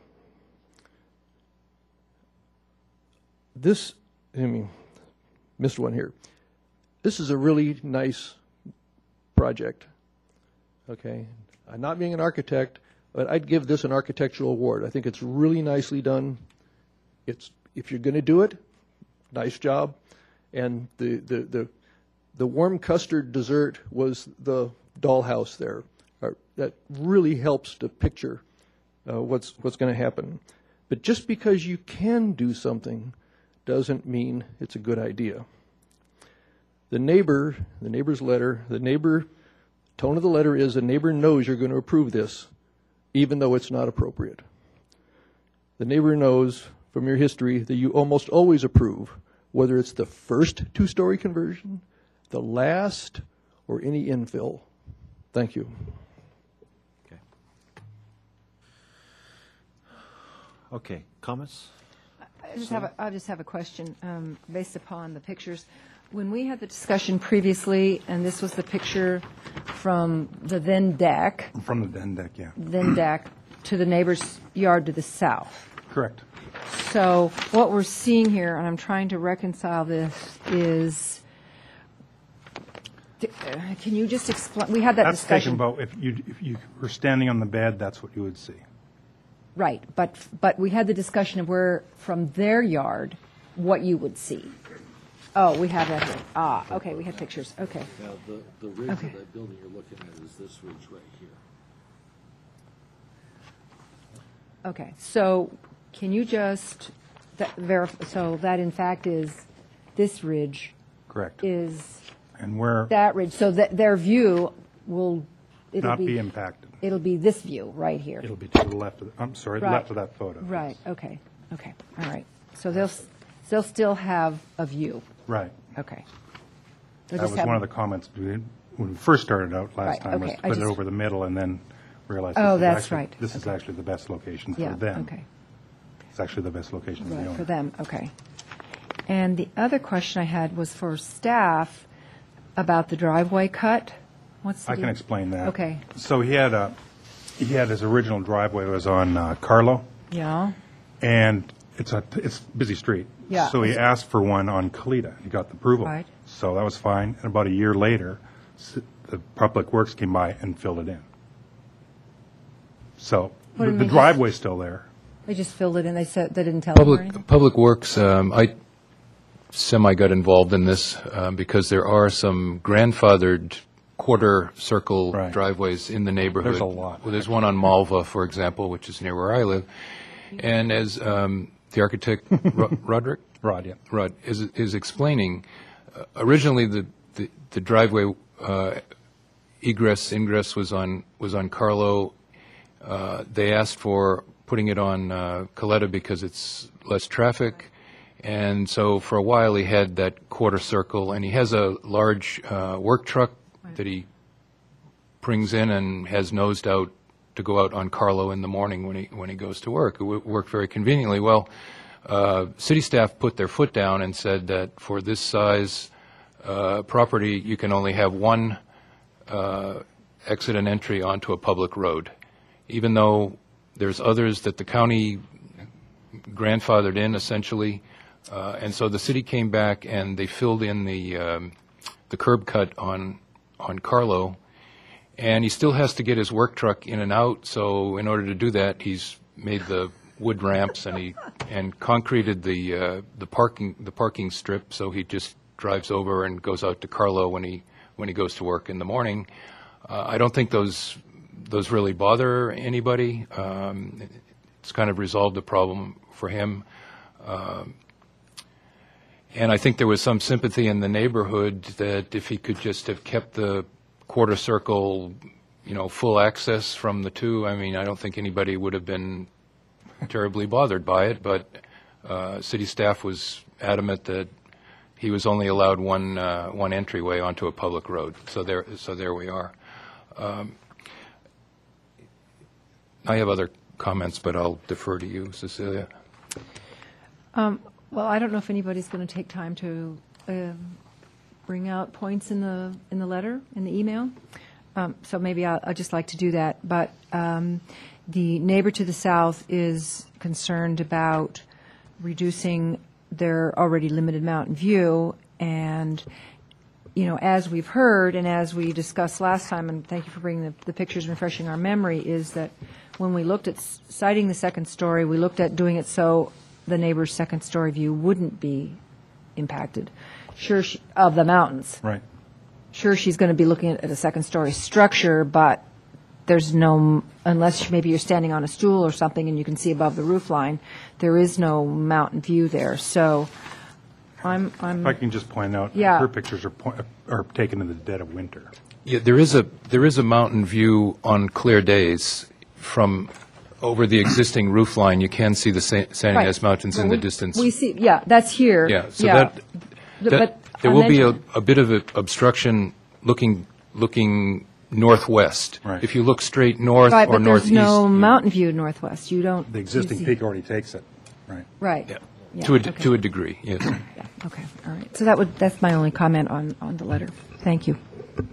Missed one here. This is a really nice project. Okay. I'm not being an architect, but I'd give this an architectural award. I think it's really nicely done. If you're going to do it, nice job. And the warm custard dessert was the dollhouse there. That really helps to picture what's going to happen. But just because you can do something doesn't mean it's a good idea. The neighbor's letter, tone of the letter is the neighbor knows you're going to approve this, even though it's not appropriate. The neighbor knows from your history that you almost always approve, whether it's the first two-story conversion, the last, or any infill. Thank you. Okay, comments? I just have a question based upon the pictures. When we had the discussion previously, and this was the picture from the then deck. From the then deck, yeah. Then deck to the neighbor's yard to the south. Correct. So what we're seeing here, and I'm trying to reconcile this, is, can you just explain? We had that That's discussion. taken about, if you were standing on the bed, that's what you would see. Right, but we had the discussion of where, from their yard, what you would see. Oh, we have that here. Okay, we have pictures. Okay. Now, the ridge of that building you're looking at is this ridge right here. Okay, so can you just verify, so that in fact is this ridge Correct. is And where that ridge, so that their view will, it'll not be impacted. It'll be this view right here. It'll be to the left of, the Right. left of that photo. Right, okay, all right. So they'll still have a view, Right. okay. They'll That just was have- one of the comments when we first started out last Right, time, was okay, to I put it just- over the middle and then realize Oh, this is that's actually- right. This is Okay. actually the best location for Yeah, them. okay. It's actually the best location for the Right, owner. for them, okay. And the other question I had was for staff about the driveway cut. What's the I can deal? explain that. Okay. So he had his original driveway was on Carlo, Yeah, and it's busy street. Yeah. So he asked for one on Kalita. He got the approval. Right. So that was fine. And about a year later, the Public Works came by and filled it in. So What do you the mean? driveway's still there. they just filled it in, they said, they didn't tell them or anything? Public Works, I got involved in this because there are some grandfathered quarter circle Right. driveways in the neighborhood. There's a lot. Well, there's one on Malva, for example, which is near where I live. And as the architect, Roderick? Rod, yeah. Rod is explaining, originally the driveway ingress was on Carlo. They asked for putting it on Coletta because it's less traffic, and so for a while he had that quarter circle, and he has a large work truck that he brings in and has nosed out to go out on Carlo in the morning when he goes to work. It worked very conveniently. Well, city staff put their foot down and said that for this size property, you can only have one exit and entry onto a public road, even though there's others that the county grandfathered in, essentially. And so the city came back and they filled in the curb cut on Carlo, and he still has to get his work truck in and out. So in order to do that, he's made the wood ramps and concreted the parking strip. So he just drives over and goes out to Carlo when he goes to work in the morning. I don't think those really bother anybody. It's kind of resolved the problem for him. And I think there was some sympathy in the neighborhood that if he could just have kept the quarter circle, full access from the two, I mean, I don't think anybody would have been terribly bothered by it, but city staff was adamant that he was only allowed one entryway onto a public road. So there we are. I have other comments, but I'll defer to you, Cecilia. Well, I don't know if anybody's going to take time to bring out points in the letter, in the email. So maybe I'd just like to do that. But the neighbor to the south is concerned about reducing their already limited mountain view. And, as we've heard and as we discussed last time, and thank you for bringing the pictures and refreshing our memory, is that when we looked at citing the second story, we looked at doing it so the neighbor's second story view wouldn't be impacted. Sure, of the mountains. Right. Sure, she's going to be looking at a second story structure, but there's no, unless maybe you're standing on a stool or something and you can see above the roof line, there is no mountain view there. So I'm If I can just point out, Yeah. her pictures are taken in the dead of winter. Yeah, there is a mountain view on clear days from over the existing roof line. You can see the San Ynez Mountains in the distance. We see, that's here. Yeah, so But there I will be mentioned- a bit of a obstruction looking northwest. Right. If you look straight north Right, or but there's northeast. no mountain view northwest. You don't. The existing you see- peak already takes it, right? Right. Yeah. Yeah, To okay. a degree, yes. Yeah, okay, all right. So that's my only comment on the letter. Thank you.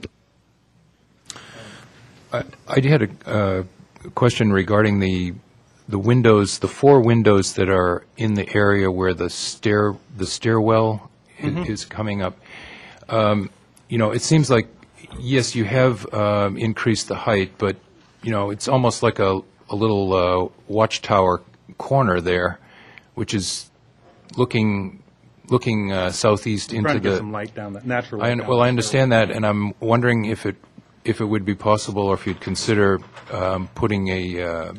I had a question regarding the windows, the four windows that are in the area where the stairwell is coming up. It seems like, yes, you have increased the height, but it's almost like a little watchtower corner there, which is looking southeast into Trying to get the. some light down, that natural light. I understand that, and I'm wondering if it would be possible, or if you'd consider putting a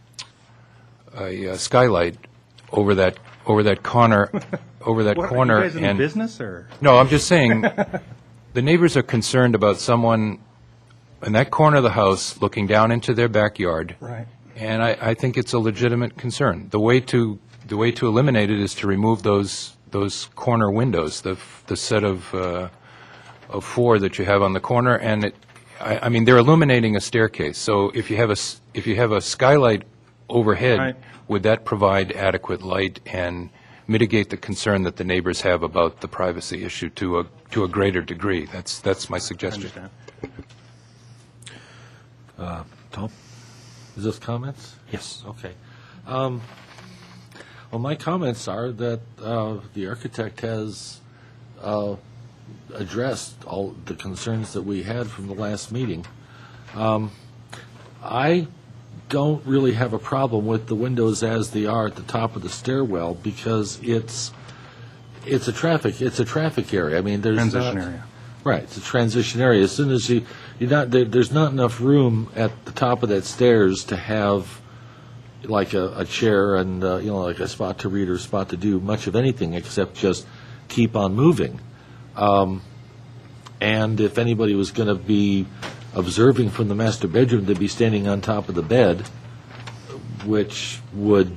skylight over that corner, over that What, corner. are you guys in and business, or? no, I'm just saying, the neighbors are concerned about someone in that corner of the house looking down into their backyard. Right. And I think it's a legitimate concern. The way to eliminate it is to remove those corner windows, the set of four that you have on the corner, and I mean they're illuminating a staircase. So if you have a skylight overhead, Right. would that provide adequate light and mitigate the concern that the neighbors have about the privacy issue to a greater degree? That's my I suggestion. understand. Tom? Is this comments? Yes. Okay. Well, my comments are that the architect has addressed all the concerns that we had from the last meeting. I don't really have a problem with the windows as they are at the top of the stairwell because it's a traffic area. I mean, there's Transition not- area. Right, it's a transition area. As soon as there's not enough room at the top of that stairs to have like a chair and like a spot to read or spot to do much of anything except just keep on moving. And if anybody was going to be observing from the master bedroom, they'd be standing on top of the bed, which would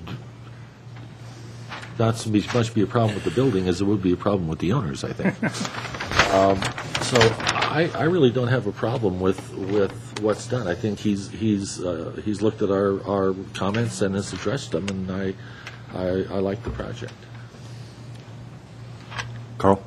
not so much be a problem with the building as it would be a problem with the owners, I think. So I really don't have a problem with what's done. I think he's looked at our comments and has addressed them, and I like the project. Carl?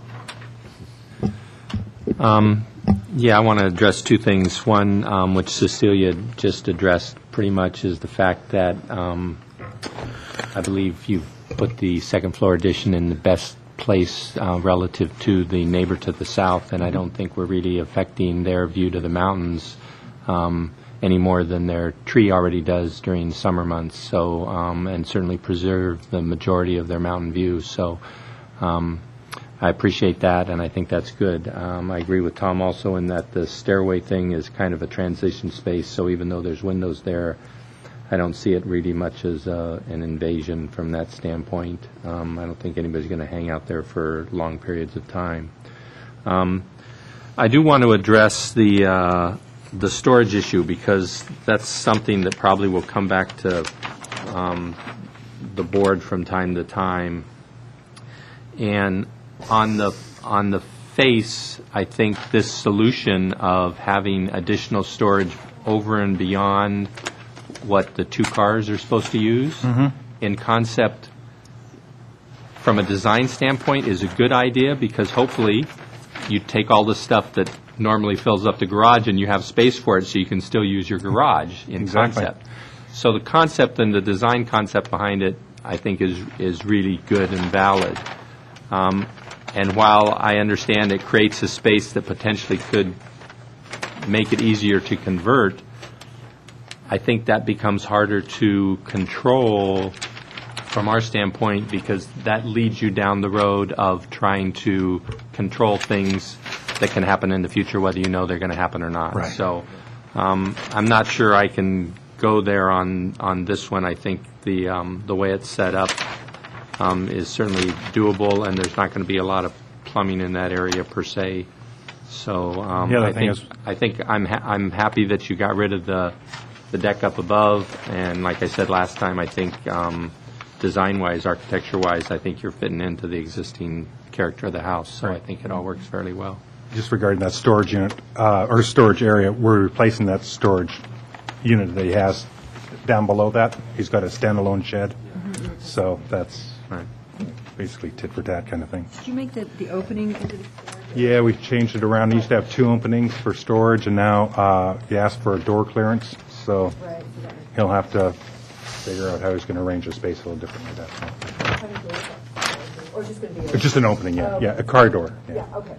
Yeah, I want to address two things. One, which Cecilia just addressed pretty much, is the fact that I believe you've put the second floor addition in the best place relative to the neighbor to the south, and I don't think we're really affecting their view to the mountains any more than their tree already does during the summer months. So, and certainly preserve the majority of their mountain views. So, I appreciate that, and I think that's good. I agree with Tom also in that the stairway thing is kind of a transition space. So even though there's windows there, I don't see it really much as an invasion from that standpoint. I don't think anybody's going to hang out there for long periods of time. I do want to address the storage issue, because that's something that probably will come back to the board from time to time. And on the face, I think this solution of having additional storage over and beyond what the 2 cars are supposed to use, in concept, from a design standpoint, is a good idea, because hopefully you take all the stuff that normally fills up the garage and you have space for it, so you can still use your garage in concept. So the concept and the design concept behind it, I think, is really good and valid. And while I understand it creates a space that potentially could make it easier to convert, I think that becomes harder to control from our standpoint, because that leads you down the road of trying to control things that can happen in the future, whether you know they're going to happen or not. Right. So I'm not sure I can go there on this one. I think the way it's set up is certainly doable, and there's not going to be a lot of plumbing in that area per se. So I think I'm happy that you got rid of the deck up above, and like I said last time, I think design-wise, architecture-wise, I think you're fitting into the existing character of the house. So I think it all works fairly well. Just regarding that storage unit, or storage area, we're replacing that storage unit that he has down below that. He's got a standalone shed, so that's basically tit for tat kind of thing. Did you make the opening into the Yeah, we changed it around. He used to have 2 openings for storage, and now he asked for a door clearance, so he'll have to figure out how he's going to arrange the space a little differently. or just going to be It's just an opening, yeah, a car door. Yeah. okay,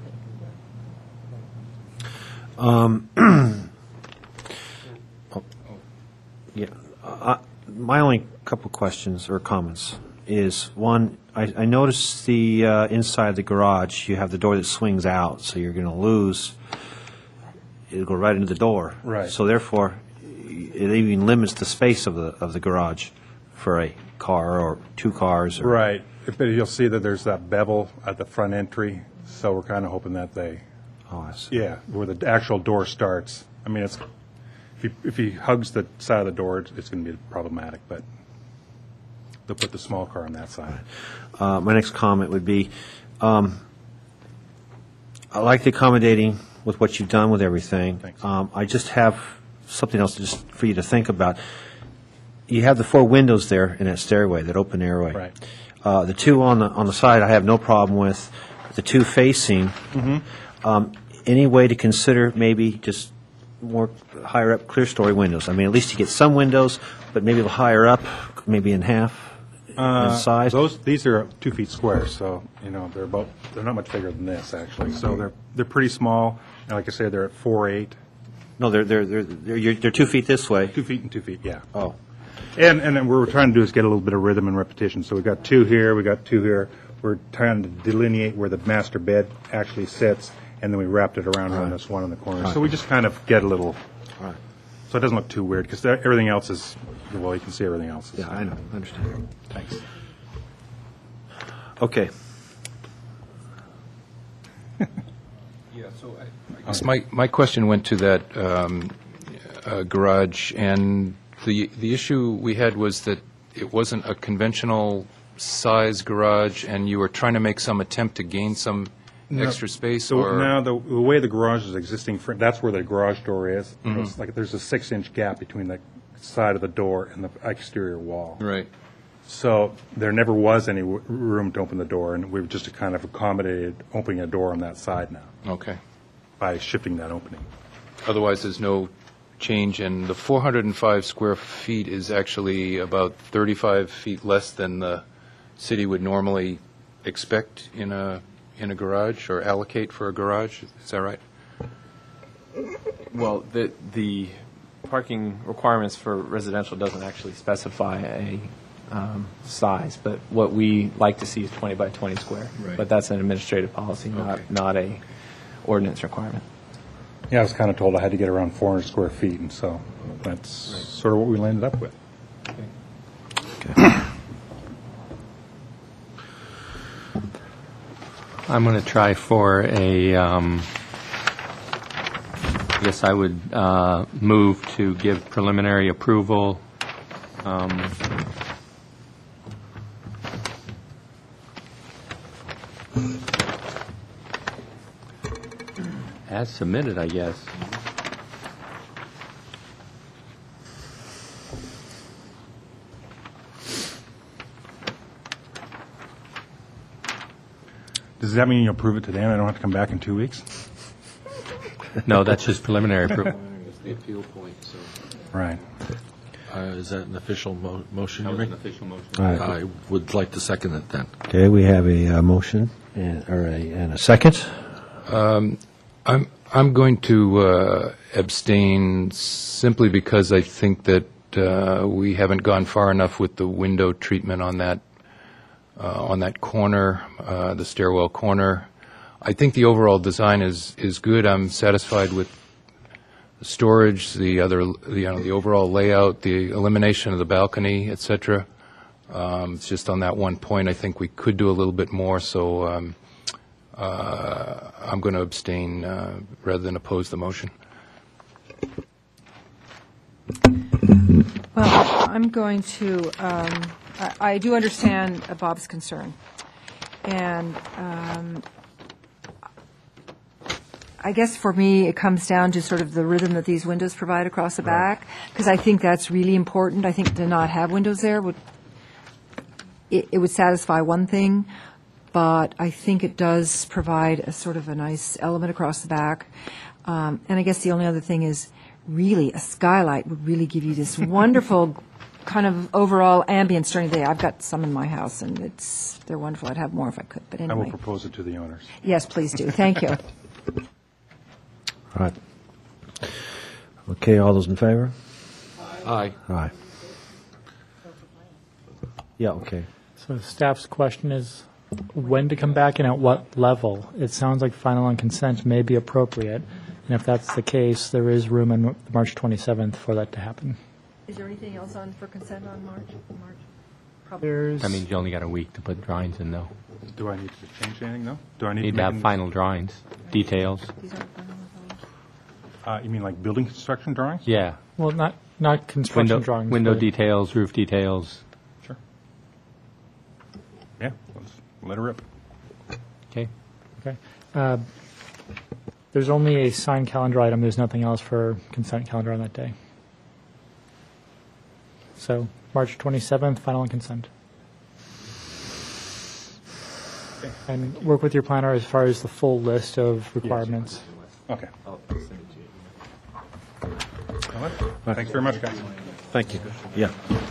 right. My only couple questions or comments is, one, I noticed the inside of the garage, you have the door that swings out, so you're going to lose, it'll go right into the door. Right. So therefore, it even limits the space of the garage for a car or 2 cars. Or, Right, but you'll see that there's that bevel at the front entry, so we're kind of hoping that Oh, I see. yeah, where the actual door starts. I mean, it's if he hugs the side of the door, it's going to be problematic, but they'll put the small car on that side. My next comment would be, I like the accommodating with what you've done with everything. Thanks. I just have something else just for you to think about. You have the 4 windows there in that stairway, that open airway. Right. The 2 on the side I have no problem with. The 2 facing, any way to consider maybe just more higher up clear story windows? I mean, at least you get some windows, but maybe a little higher up, maybe in half in size. These are 2 feet square, so they're not much bigger than this actually. So they're pretty small, and like I said, they're at 4'8". No, they're 2 feet this way. 2 feet and 2 feet, yeah. Oh. And then what we're trying to do is get a little bit of rhythm and repetition. So we've got 2 here, we got 2 here. We're trying to delineate where the master bed actually sits, and then we wrapped it around this one in the corner. So we just kind of get a little, so it doesn't look too weird, because everything else is, well, you can see everything else. Yeah, I know. I understand. Thanks. Okay. My question went to that garage, and the issue we had was that it wasn't a conventional size garage, and you were trying to make some attempt to gain some extra space, So or? now, the way the garage is existing, that's where the garage door is. It's like there's a 6-inch gap between the side of the door and the exterior wall. Right. So there never was any room to open the door, and we've just kind of accommodated opening a door on that side now Okay. by shifting that opening. Otherwise, there's no change, and the 405 square feet is actually about 35 feet less than the city would normally expect in a garage, or allocate for a garage. Is that right? Well, the parking requirements for residential doesn't actually specify a size, but what we like to see is 20 by 20 square. Right. But that's an administrative policy, Okay. not a ordinance requirement. Yeah, I was kind of told I had to get around 400 square feet, and so that's sort of what we landed up with. I'm going to try for a, I guess I would move to give preliminary approval as submitted, I guess. Does that mean you approve it today and I don't have to come back in 2 weeks? No, that's just preliminary approval. The appeal point, so. Right. Is that an official motion That you was make? an official motion. All right. I would like to second it then. Okay, we have a motion and a second. I'm going to abstain simply because I think that we haven't gone far enough with the window treatment on that corner, the stairwell corner. I think the overall design is good. I'm satisfied with the storage, the overall layout, the elimination of the balcony, et cetera. It's just on that one point, I think we could do a little bit more, so I'm going to abstain rather than oppose the motion. Well, I'm going to, I do understand Bob's concern. And I guess for me, it comes down to sort of the rhythm that these windows provide across the back, because I think that's really important. I think to not have windows there would satisfy one thing, but I think it does provide a sort of a nice element across the back. And I guess the only other thing is, really, a skylight would really give you this wonderful kind of overall ambience during the day. I've got some in my house, and they're wonderful. I'd have more if I could, but I will anyway. propose it to the owners. Yes, please do. Thank you. All right. Okay, all those in favor? Aye. Aye. Yeah, okay. So staff's question is when to come back and at what level? It sounds like final on consent may be appropriate, and if that's the case, there is room on March 27th for that to happen. Is there anything else on for consent on March? There's, That means you only got a week to put drawings in, though. Do I need to change anything, though? Do I need Need to to have make final drawings, details. You mean like building construction drawings? yeah, well, not construction drawings. Window but- details, roof details. Sure. Yeah, let's let her rip. Okay. Okay. There's only a signed calendar item. There's nothing else for consent calendar on that day. So March 27th, final on consent. And work with your planner as far as the full list of requirements. Okay. All right. Thanks very much, guys. Thank you. Yeah.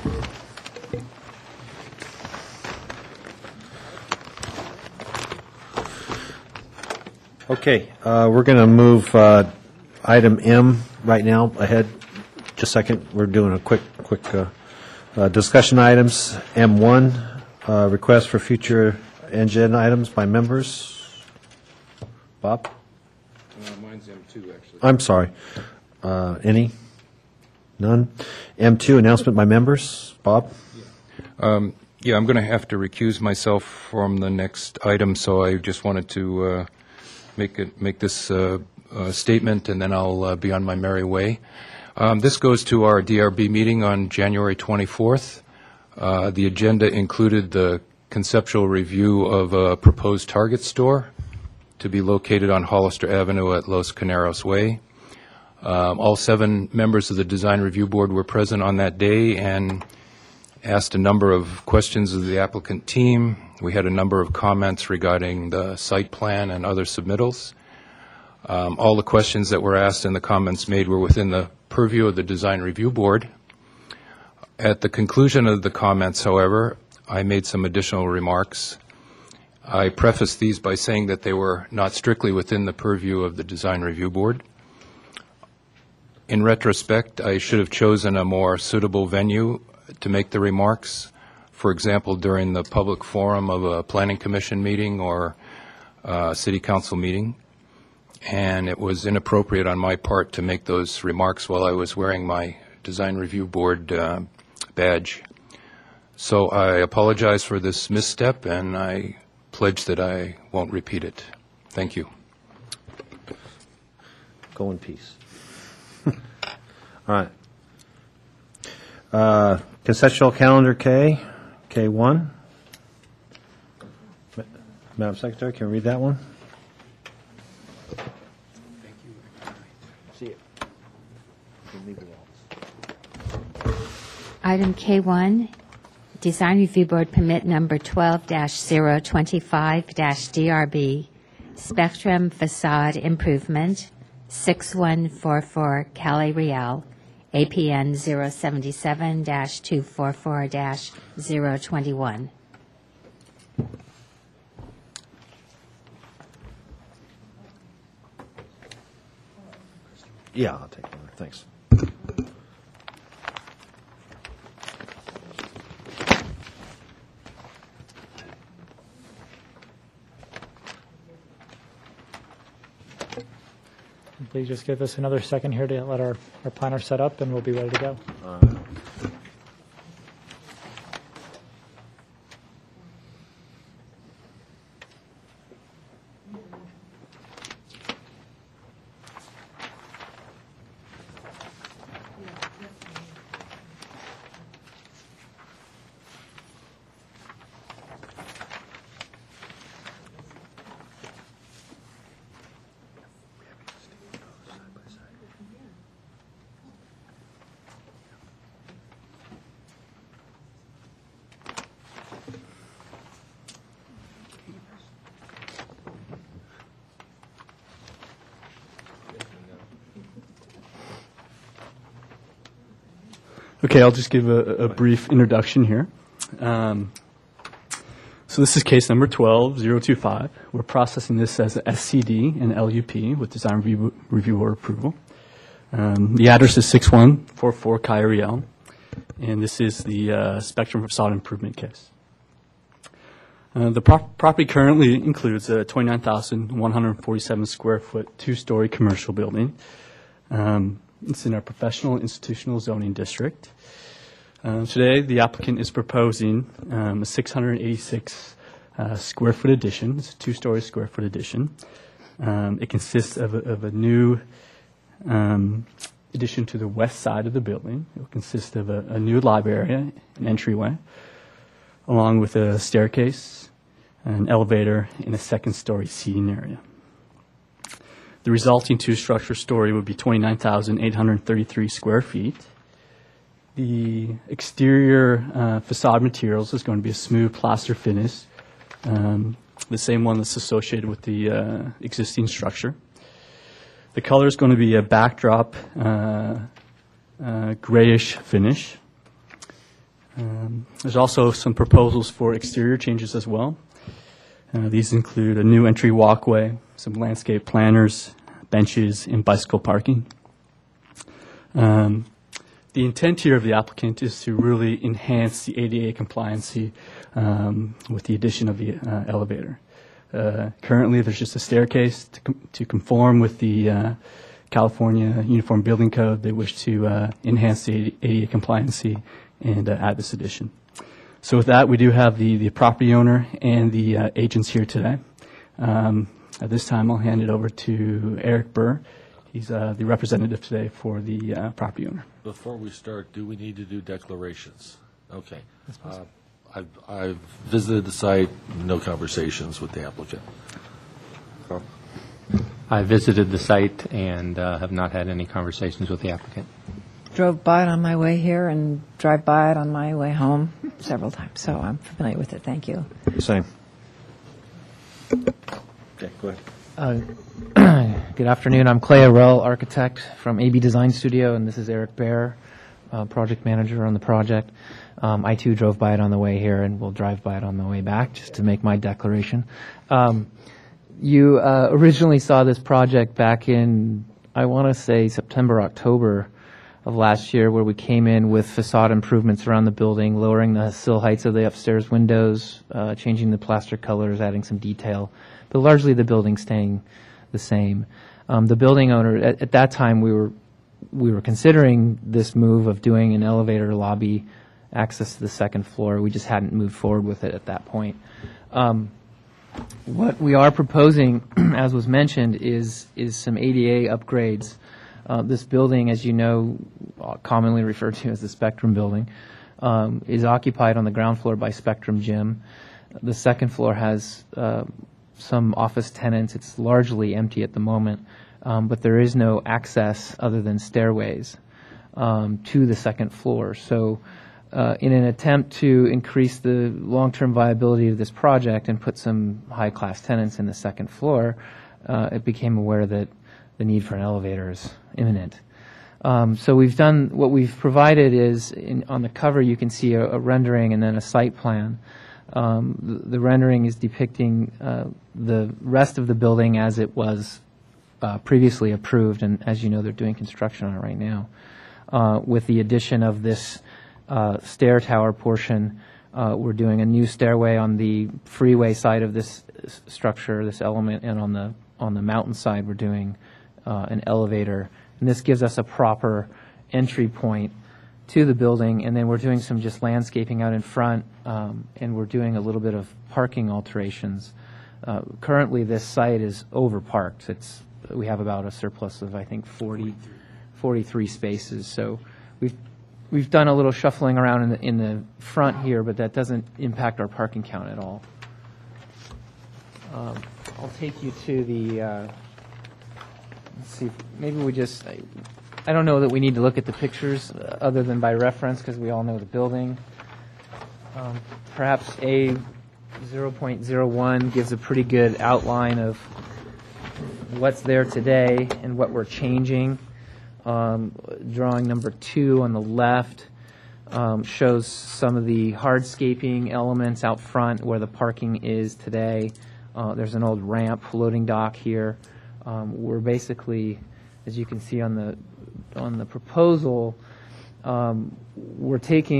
Okay, we're going to move item M right now ahead. Just a second, we're doing a quick discussion items. M1, request for future agenda items by members. Bob? Mine's M2, actually. I'm sorry. Any? None? M2, announcement by members. Bob? Yeah, I'm going to have to recuse myself from the next item, so I just wanted to make this statement, and then I'll be on my merry way. This goes to our DRB meeting on January 24th. The agenda included the conceptual review of a proposed Target store to be located on Hollister Avenue at Los Caneros Way. All 7 members of the Design Review Board were present on that day and asked a number of questions of the applicant team. We had a number of comments regarding the site plan and other submittals. All the questions that were asked and the comments made were within the purview of the Design Review Board. At the conclusion of the comments, however, I made some additional remarks. I prefaced these by saying that they were not strictly within the purview of the Design Review Board. In retrospect, I should have chosen a more suitable venue to make the remarks, for example, during the public forum of a Planning Commission meeting or a City Council meeting. And it was inappropriate on my part to make those remarks while I was wearing my Design Review Board badge. So I apologize for this misstep, and I pledge that I won't repeat it. Thank you. Go in peace. All right. Conceptual calendar K1. Madam Secretary, can we read that one? Item K1, Design Review Board Permit Number 12-025-DRB, Spectrum Facade Improvement, 6144 Cali Real, APN 077-244-021. Yeah, I'll take one. Thanks. Please just give us another second here to let our planner set up, and we'll be ready to go. Okay, I'll just give a brief introduction here. So this is case number 12-025. We're processing this as a SCD and LUP with Design Review Board approval. The address is 6144 Cayariel, and this is the Spectrum Facade Improvement case. The property currently includes a 29,147 square foot, 2-story commercial building. It's in our professional institutional zoning district. Today, the applicant is proposing a 686 square foot addition. It's a 2-story square foot addition. It consists of a new addition to the west side of the building. It will consist of a new library, an entryway, along with a staircase, an elevator, and a 2nd-story seating area. The resulting 2-structure story would be 29,833 square feet. The exterior facade materials is going to be a smooth plaster finish, the same one that's associated with the existing structure. The color is going to be a backdrop grayish finish. There's also some proposals for exterior changes as well. These include a new entry walkway, some landscape planters, benches, and bicycle parking. The intent here of the applicant is to really enhance the ADA compliancy with the addition of the elevator. Currently, there's just a staircase to conform with the California Uniform Building Code. They wish to enhance the ADA compliancy and add this addition. So with that, we do have the property owner and the agents here today. At this time, I'll hand it over to Eric Burr. He's the representative today for the property owner. Before we start, do we need to do declarations? Okay. I've visited the site, no conversations with the applicant. I visited the site and have not had any conversations with the applicant. Drove by it on my way here and drive by it on my way home several times, so I'm familiar with it. Thank you. Same. Okay, go ahead. Good afternoon. I'm Clay Arell, architect from AB Design Studio, and this is Eric Baer, project manager on the project. I too drove by it on the way here, and will drive by it on the way back just to make my declaration. You originally saw this project back in, I want to say, September, October of last year, where we came in with facade improvements around the building, lowering the sill heights of the upstairs windows, changing the plaster colors, adding some detail, but largely the building staying the same. The building owner, at that time, we were considering this move of doing an elevator lobby access to the second floor. We just hadn't moved forward with it at that point. What we are proposing, as was mentioned, is some ADA upgrades. This building, as you know, commonly referred to as the Spectrum Building, is occupied on the ground floor by Spectrum Gym. The second floor has some office tenants. It's largely empty at the moment, but there is no access other than stairways to the second floor. So in an attempt to increase the long-term viability of this project and put some high-class tenants in the second floor, it became aware that the need for an elevator is imminent. So we've done, what we've provided is, on the cover you can see a rendering and then a site plan. The rendering is depicting the rest of the building as it was previously approved, and as you know, they're doing construction on it right now. With the addition of this stair tower portion, we're doing a new stairway on the freeway side of this structure, this element, and on the mountain side we're doing an elevator. And this gives us a proper entry point to the building, and then we're doing some just landscaping out in front, and we're doing a little bit of parking alterations. Currently, this site is overparked. We have about a surplus of, I think, 43 spaces. So we've done a little shuffling around in the front here, but that doesn't impact our parking count at all. I'll take you to the. Let's see. Maybe we just. I don't know that we need to look at the pictures other than by reference because we all know the building. Perhaps A 0.01 gives a pretty good outline of what's there today and what we're changing. Drawing number 2 on the left shows some of the hardscaping elements out front where the parking is today. There's an old ramp loading dock here. We're basically, as you can see on the proposal, we're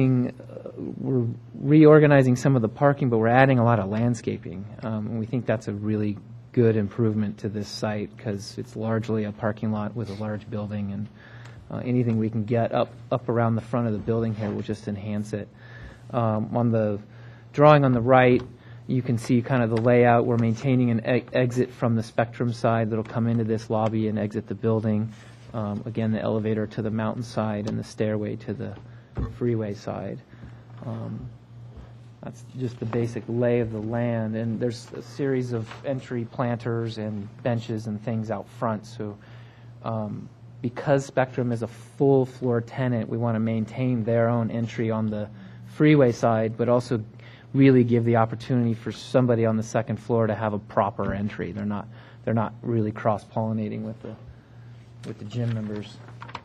reorganizing some of the parking, but we're adding a lot of landscaping. And we think that's a really good improvement to this site because it's largely a parking lot with a large building, and anything we can get up around the front of the building here will just enhance it. On the drawing on the right, you can see kind of the layout. We're maintaining an exit from the Spectrum side that'll come into this lobby and exit the building. Again, the elevator to the mountain side and the stairway to the freeway side. That's just the basic lay of the land. And there's a series of entry planters and benches and things out front. So because Spectrum is a full floor tenant, we want to maintain their own entry on the freeway side, but also really give the opportunity for somebody on the second floor to have a proper entry. They're not really cross-pollinating with the gym members.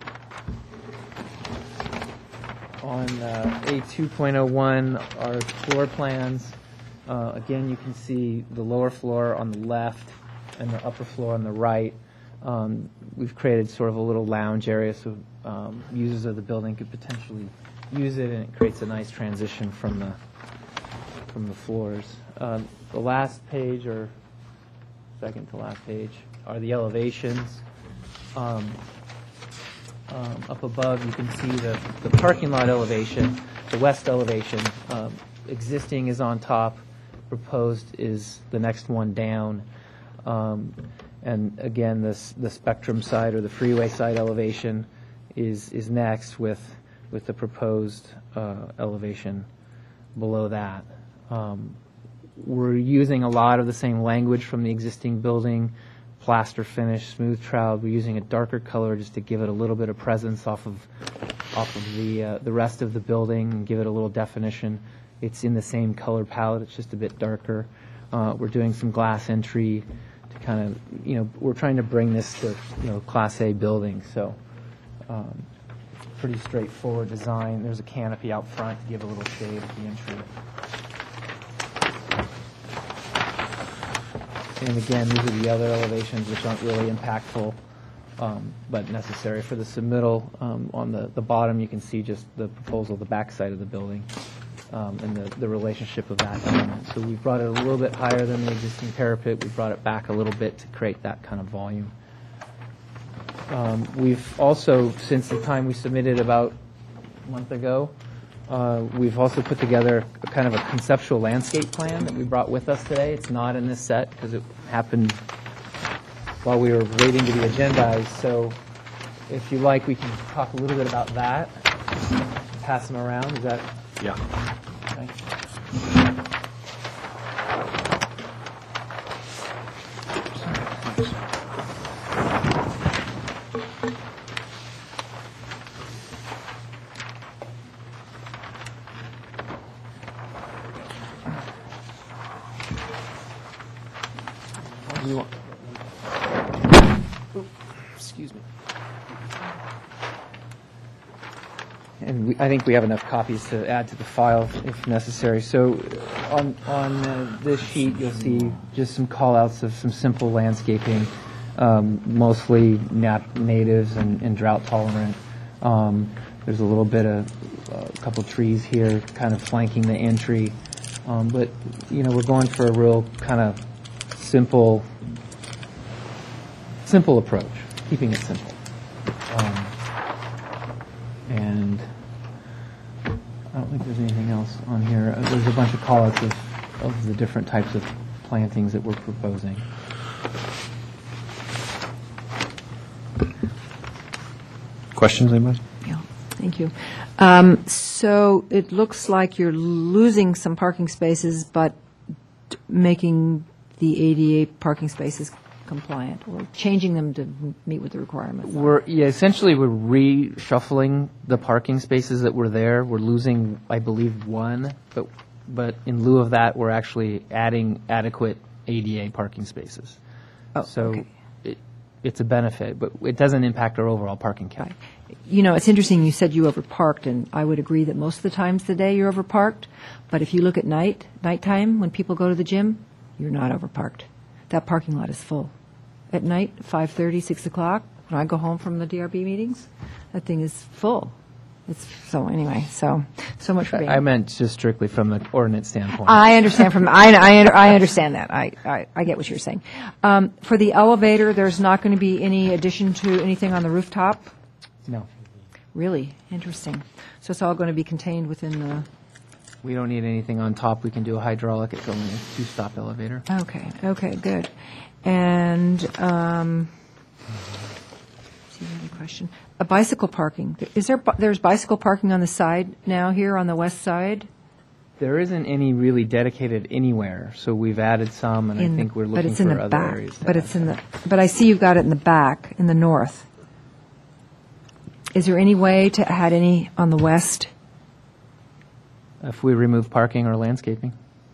On A2.01, our floor plans, again, you can see the lower floor on the left and the upper floor on the right. We've created sort of a little lounge area so users of the building could potentially use it, and it creates a nice transition from the floors. The last page, or second to last page, are the elevations. Up above, you can see the parking lot elevation, the west elevation. Existing is on top. Proposed is the next one down. And again, the Spectrum side or the freeway side elevation is next with the proposed elevation below that. We're using a lot of the same language from the existing building, plaster finish, smooth trowel. We're using a darker color just to give it a little bit of presence off of the rest of the building and give it a little definition. It's in the same color palette. It's just a bit darker. We're doing some glass entry to kind of, we're trying to bring this to, Class A building. So pretty straightforward design. There's a canopy out front to give a little shade at the entry. And again, these are the other elevations which aren't really impactful, but necessary for the submittal. On the bottom, you can see just the proposal, the backside of the building, and the relationship of that element. So we brought it a little bit higher than the existing parapet. We brought it back a little bit to create that kind of volume. We've also, since the time we submitted about a month ago, we've also put together a kind of a conceptual landscape plan that we brought with us today. It's not in this set because it happened while we were waiting to be agendized. So if you like, we can talk a little bit about that. Pass them around. Is that? Yeah. Okay. Excuse me. And I think we have enough copies to add to the file if necessary. So on this sheet, you'll see just some call-outs of some simple landscaping, mostly natives and drought-tolerant. There's a little bit of a couple trees here kind of flanking the entry. But, we're going for a real kind of simple approach, keeping it simple. And I don't think there's anything else on here. There's a bunch of call-outs of the different types of plantings that we're proposing. Questions, anybody? Yeah, thank you. So it looks like you're losing some parking spaces, but making the ADA parking spaces compliant, or changing them to meet with the requirements. Essentially we're reshuffling the parking spaces that were there. We're losing, I believe, one, but in lieu of that, we're actually adding adequate ADA parking spaces. Oh, so okay. It's a benefit, but it doesn't impact our overall parking count. It's interesting you said you overparked, and I would agree that most of the times of the day you're overparked, but if you look at nighttime, when people go to the gym, you're not overparked. That parking lot is full. At night, 5:30, 6 o'clock, when I go home from the DRB meetings, that thing is full. So much for being. I meant just strictly from the ordinance standpoint. I understand I understand that. I get what you're saying. For the elevator, there's not going to be any addition to anything on the rooftop? No. Really? Interesting. So it's all going to be contained within the... We don't need anything on top. We can do a hydraulic. It's only a two-stop elevator. Okay, good. And, see another question. A bicycle parking. There's bicycle parking on the side now here on the west side? There isn't any really dedicated anywhere, so we've added some, and I think we're looking for other areas. But I see you've got it in the back, in the north. Is there any way to add any on the west? If we remove parking or landscaping.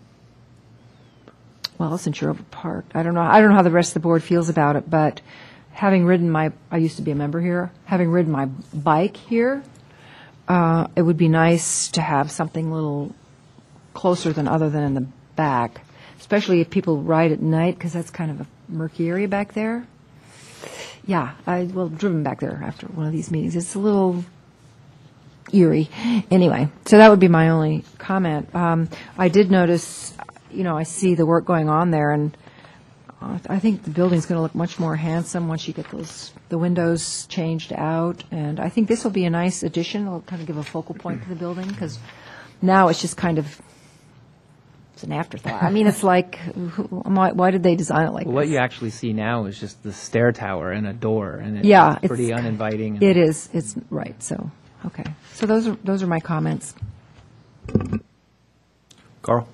Well, since you're overparked, I don't know how the rest of the board feels about it, but having ridden I used to be a member here, having ridden my bike here, it would be nice to have something a little closer than in the back, especially if people ride at night, because that's kind of a murky area back there. Yeah, driven back there after one of these meetings. It's a little eerie. Anyway, so that would be my only comment. I did notice, I see the work going on there, and I think the building's going to look much more handsome once you get the windows changed out, and I think this will be a nice addition. It'll kind of give a focal point to the building, because now it's just kind of it's an afterthought. I mean, it's like, why did they design it like What this? you actually see now is just the stair tower and a door, and it's Yeah, pretty uninviting. It is. It's right. So, okay. So those are my comments. Carl?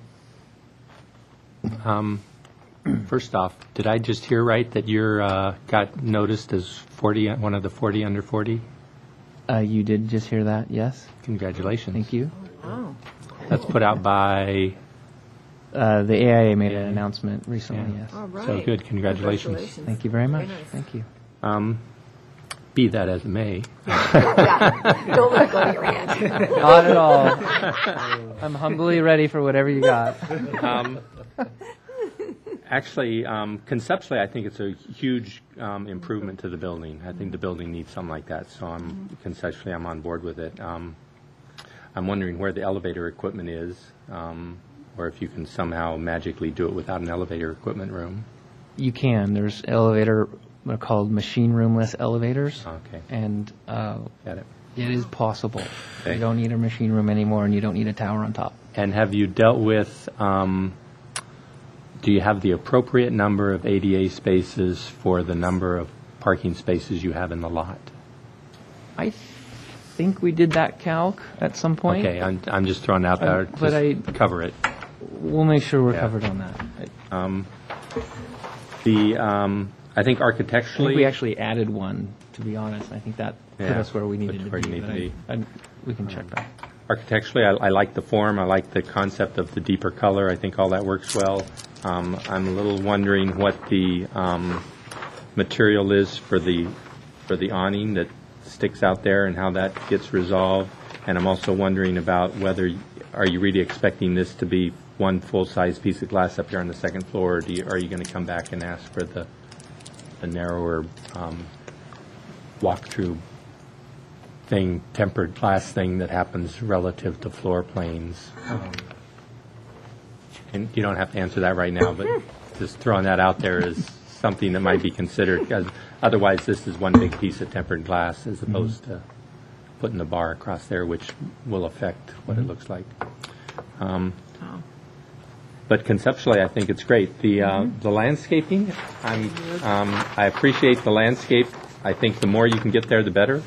First off, did I just hear right that you're got noticed as 40, one of the 40 under 40? You did just hear that, yes? Congratulations. Thank you. Oh. That's put out by... The AIA made an announcement recently, Yeah. yes. All right. So good, congratulations. Thank you very much. Very nice. Thank you. Be that as it may. Don't let go of your hand. Not at all. I'm humbly ready for whatever you got. Actually, conceptually, I think it's a huge improvement to the building. I think the building needs something like that, so conceptually I'm on board with it. I'm wondering where the elevator equipment is, or if you can somehow magically do it without an elevator equipment room. You can. There's elevator, what are called machine roomless elevators. Okay. And Got it. it is possible. Okay. You don't need a machine room anymore, and you don't need a tower on top. And have you dealt with, do you have the appropriate number of ADA spaces for the number of parking spaces you have in the lot? I think we did that calc at some point. Okay, I'm just throwing out there But to cover it. We'll make sure we're Yeah. covered on that. I think I architecturally. think we actually added one, to be honest. I think that put Yeah, us where we needed where to you be. need but to be. we can check that. Architecturally, I like the form. I like the concept of the deeper color. I think all that works well. I'm a little wondering what the material is for the awning that sticks out there and how that gets resolved. And I'm also wondering about whether are you really expecting this to be one full-size piece of glass up here on the second floor, or are you going to come back and ask for the narrower walk-through thing, tempered glass thing that happens relative to floor planes? And you don't have to answer that right now, but just throwing that out there is something that might be considered, because otherwise this is one big piece of tempered glass as opposed to putting the bar across there, which will affect what it looks like. But conceptually, I think it's great. The landscaping, I appreciate the landscape. I think the more you can get there, the better.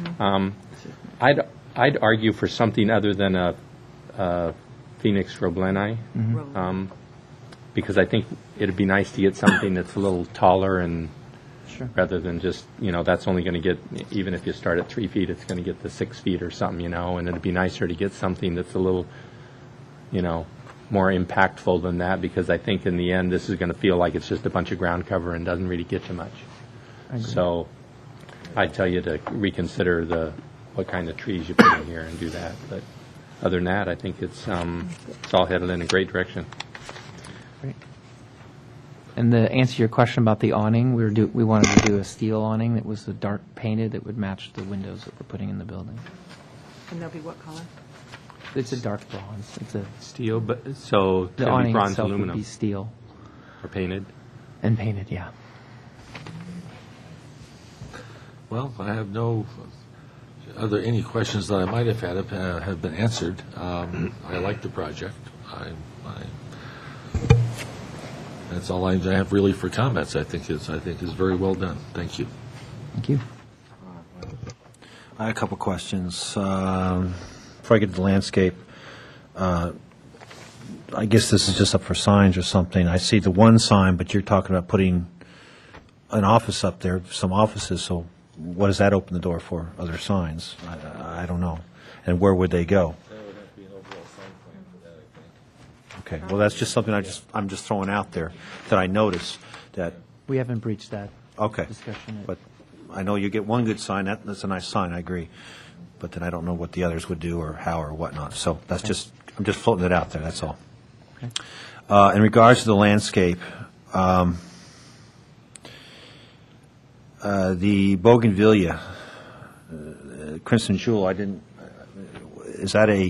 I'd argue for something other than a Phoenix Robleni, because I think it'd be nice to get something that's a little taller and rather than just, that's only going to get, even if you start at 3 feet, it's going to get to 6 feet or something, and it'd be nicer to get something that's a little, more impactful than that, because I think in the end this is going to feel like it's just a bunch of ground cover and doesn't really get you much. So I'd tell you to reconsider what kind of trees you put in here and do that. But other than that, I think it's all headed in a great direction. Great. And to answer your question about the awning, we wanted to do a steel awning that was the dark painted that would match the windows that we're putting in the building. And they'll be what color? It's a dark bronze. It's a Steel, but so the it'll be awning bronze itself aluminum would be steel or painted. and painted. Yeah. Well, I have no any questions that I might have had have been answered. I like the project. That's all I have really for comments. I think is very well done. Thank you. Thank you. I had a couple questions. Before I get to the landscape, I guess this is just up for signs or something. I see the one sign, but you're talking about putting an office up there, some offices, so what does that open the door for? Other signs? I don't know. And where would they go? There would have to be an overall sign plan for that, I think. Okay, well, that's just something I'm just throwing out there that I noticed that, We haven't breached that okay. discussion yet. But I know you get one good sign, that's a nice sign, I agree. But then I don't know what the others would do or how or whatnot. So that's just, I'm just floating it out there, that's all. Okay. In regards to the landscape, the bougainvillea, Crimson Jewel, is that a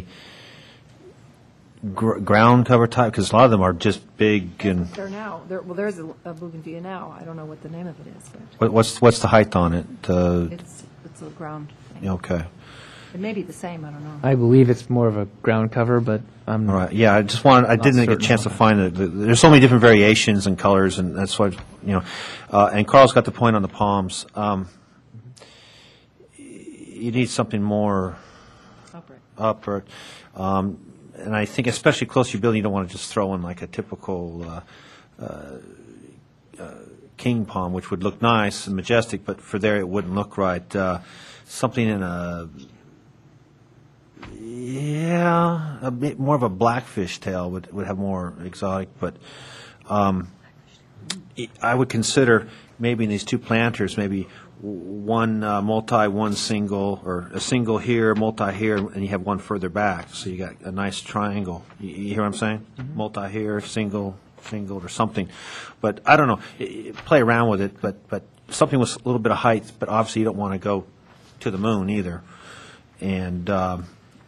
ground cover type? Because a lot of them are just big and... There's a bougainvillea now. I don't know what the name of it is. But What's the height on it? it's a ground thing. Okay. It may be the same, I don't know. I believe it's more of a ground cover, but I'm All right, yeah, I didn't get a chance to find it. There's so many different variations and colors, and that's why, and Carl's got the point on the palms. You need something more upright. And I think especially close to your building, you don't want to just throw in like a typical king palm, which would look nice and majestic, but for there it wouldn't look right. Something in a bit more of a blackfish tail would have more exotic, but I would consider maybe in these two planters, maybe one multi, one single, or a single here, multi here, and you have one further back. So you got a nice triangle. You hear what I'm saying? Mm-hmm. Multi here, single, or something. But I don't know. Play around with it, but something with a little bit of height, but obviously you don't want to go to the moon either. And I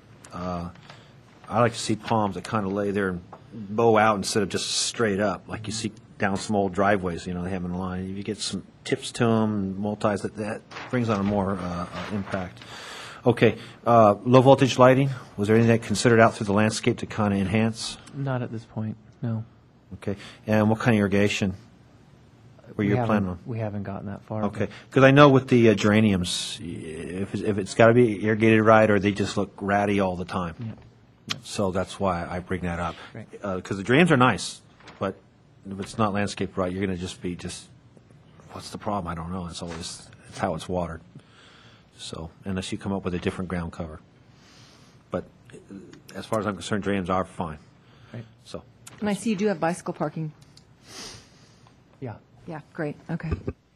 like to see palms that kind of lay there and bow out instead of just straight up, like you see down some old driveways, they have in a line. If you get some tips to them, multis, that brings on a more impact. Okay, low voltage lighting, was there anything that considered out through the landscape to kind of enhance? not at this point, no. Okay, and what kind of irrigation were you planning on? We haven't gotten that far. Okay, because I know with the geraniums, if it's got to be irrigated right, or they just look ratty all the time. Yeah. So that's why I bring that up. Great. Because the geraniums are nice, but if it's not landscaped right, you're going to just be what's the problem? I don't know. It's how it's watered. So unless you come up with a different ground cover. But as far as I'm concerned, geraniums are fine. Right. So. And I see you do have bicycle parking. Yeah. Yeah, great, okay.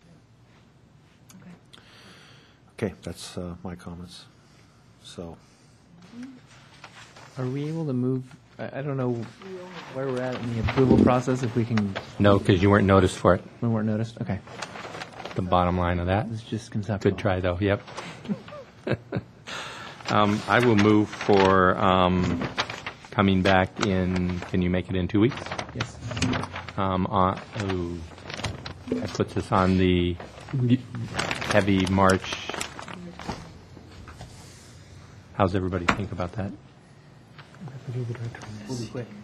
Okay, that's my comments. So. Are we able to move, I don't know where we're at in the approval process, if we can, No, because you weren't noticed for it. we weren't noticed? Okay. The bottom line of that. It's just conceptual. Good try, though. Yep. I will move for coming back in. Can you make it in 2 weeks? Yes. That puts us on the heavy March. How's everybody think about that? We'll be quick.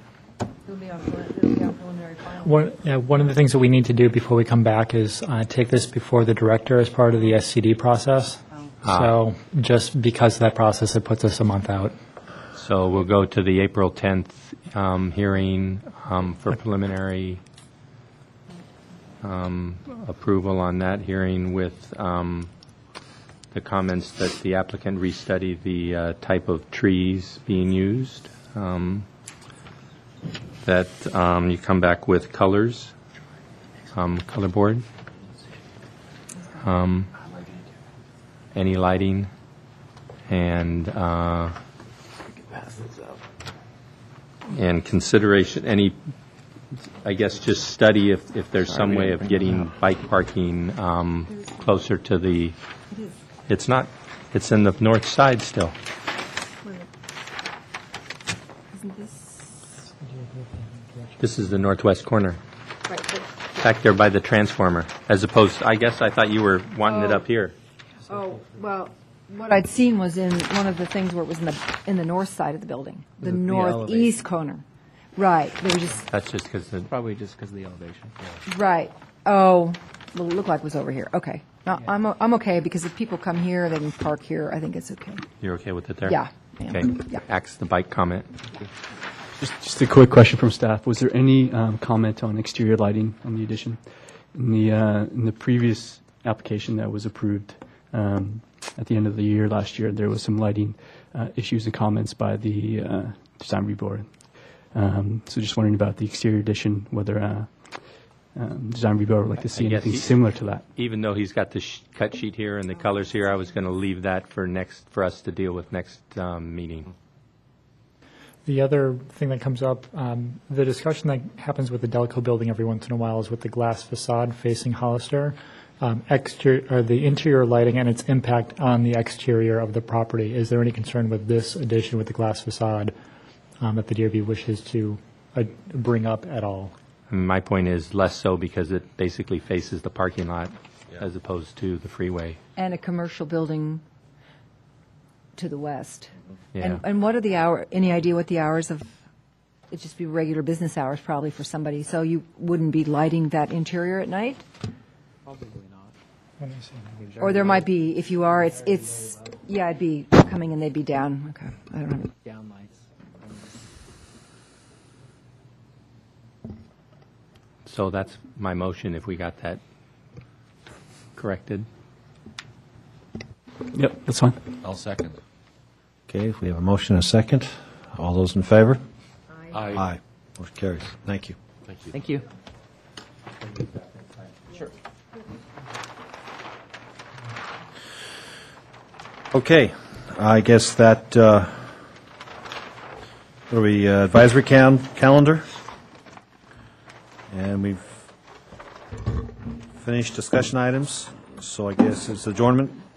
One of the things that we need to do before we come back is take this before the director as part of the SCD process. So just because of that process, it puts us a month out. So we'll go to the April 10th hearing for preliminary approval on that hearing with the comments that the applicant restudy the type of trees being used. That you come back with colors, color board, any lighting, and consideration, any, I guess, just study if there's some way of getting bike parking closer to the, it's not, it's in the north side still. This is the northwest corner. Back there by the transformer, as opposed, I guess I thought you were wanting it up here. Oh, well, what I'd seen was in one of the things where it was in the north side of the building, the northeast corner. Right, they were just, That's just because the, Probably just because of the elevation. right. Oh, well, it looked like it was over here, okay. No, I'm okay, because if people come here, they can park here, I think it's okay. you're okay with it there? Yeah, I am. Okay. Yeah. Axe the bike comment. Just a quick question from staff. Was there any comment on exterior lighting on the addition? In the previous application that was approved at the end of the year last year, there was some lighting issues and comments by the design review board. So just wondering about the exterior addition, whether design review board would like to see I guess anything similar to that. Even though he's got the cut sheet here and the colors here, I was going to leave that for us to deal with next meeting. The other thing that comes up, the discussion that happens with the Delco building every once in a while is with the glass facade facing Hollister, the interior lighting and its impact on the exterior of the property. Is there any concern with this addition with the glass facade that the DRB wishes to bring up at all? My point is less so because it basically faces the parking lot as opposed to the freeway. And a commercial building to the west. Yeah. And what are the any idea what the hours of, it'd just be regular business hours probably for somebody, so you wouldn't be lighting that interior at night? Let me see. Or there might be, if you are, it's yeah, it'd be coming and they'd be down. Okay, I don't know. Down lights. So that's my motion, if we got that corrected. Yep, that's fine. I'll second. Okay, we have a motion and a second. All those in favor? Aye. Aye. Motion carries. Thank you. Thank you. Thank you. Okay, I guess that, what are we, advisory calendar? And we've finished discussion items, so I guess it's adjournment.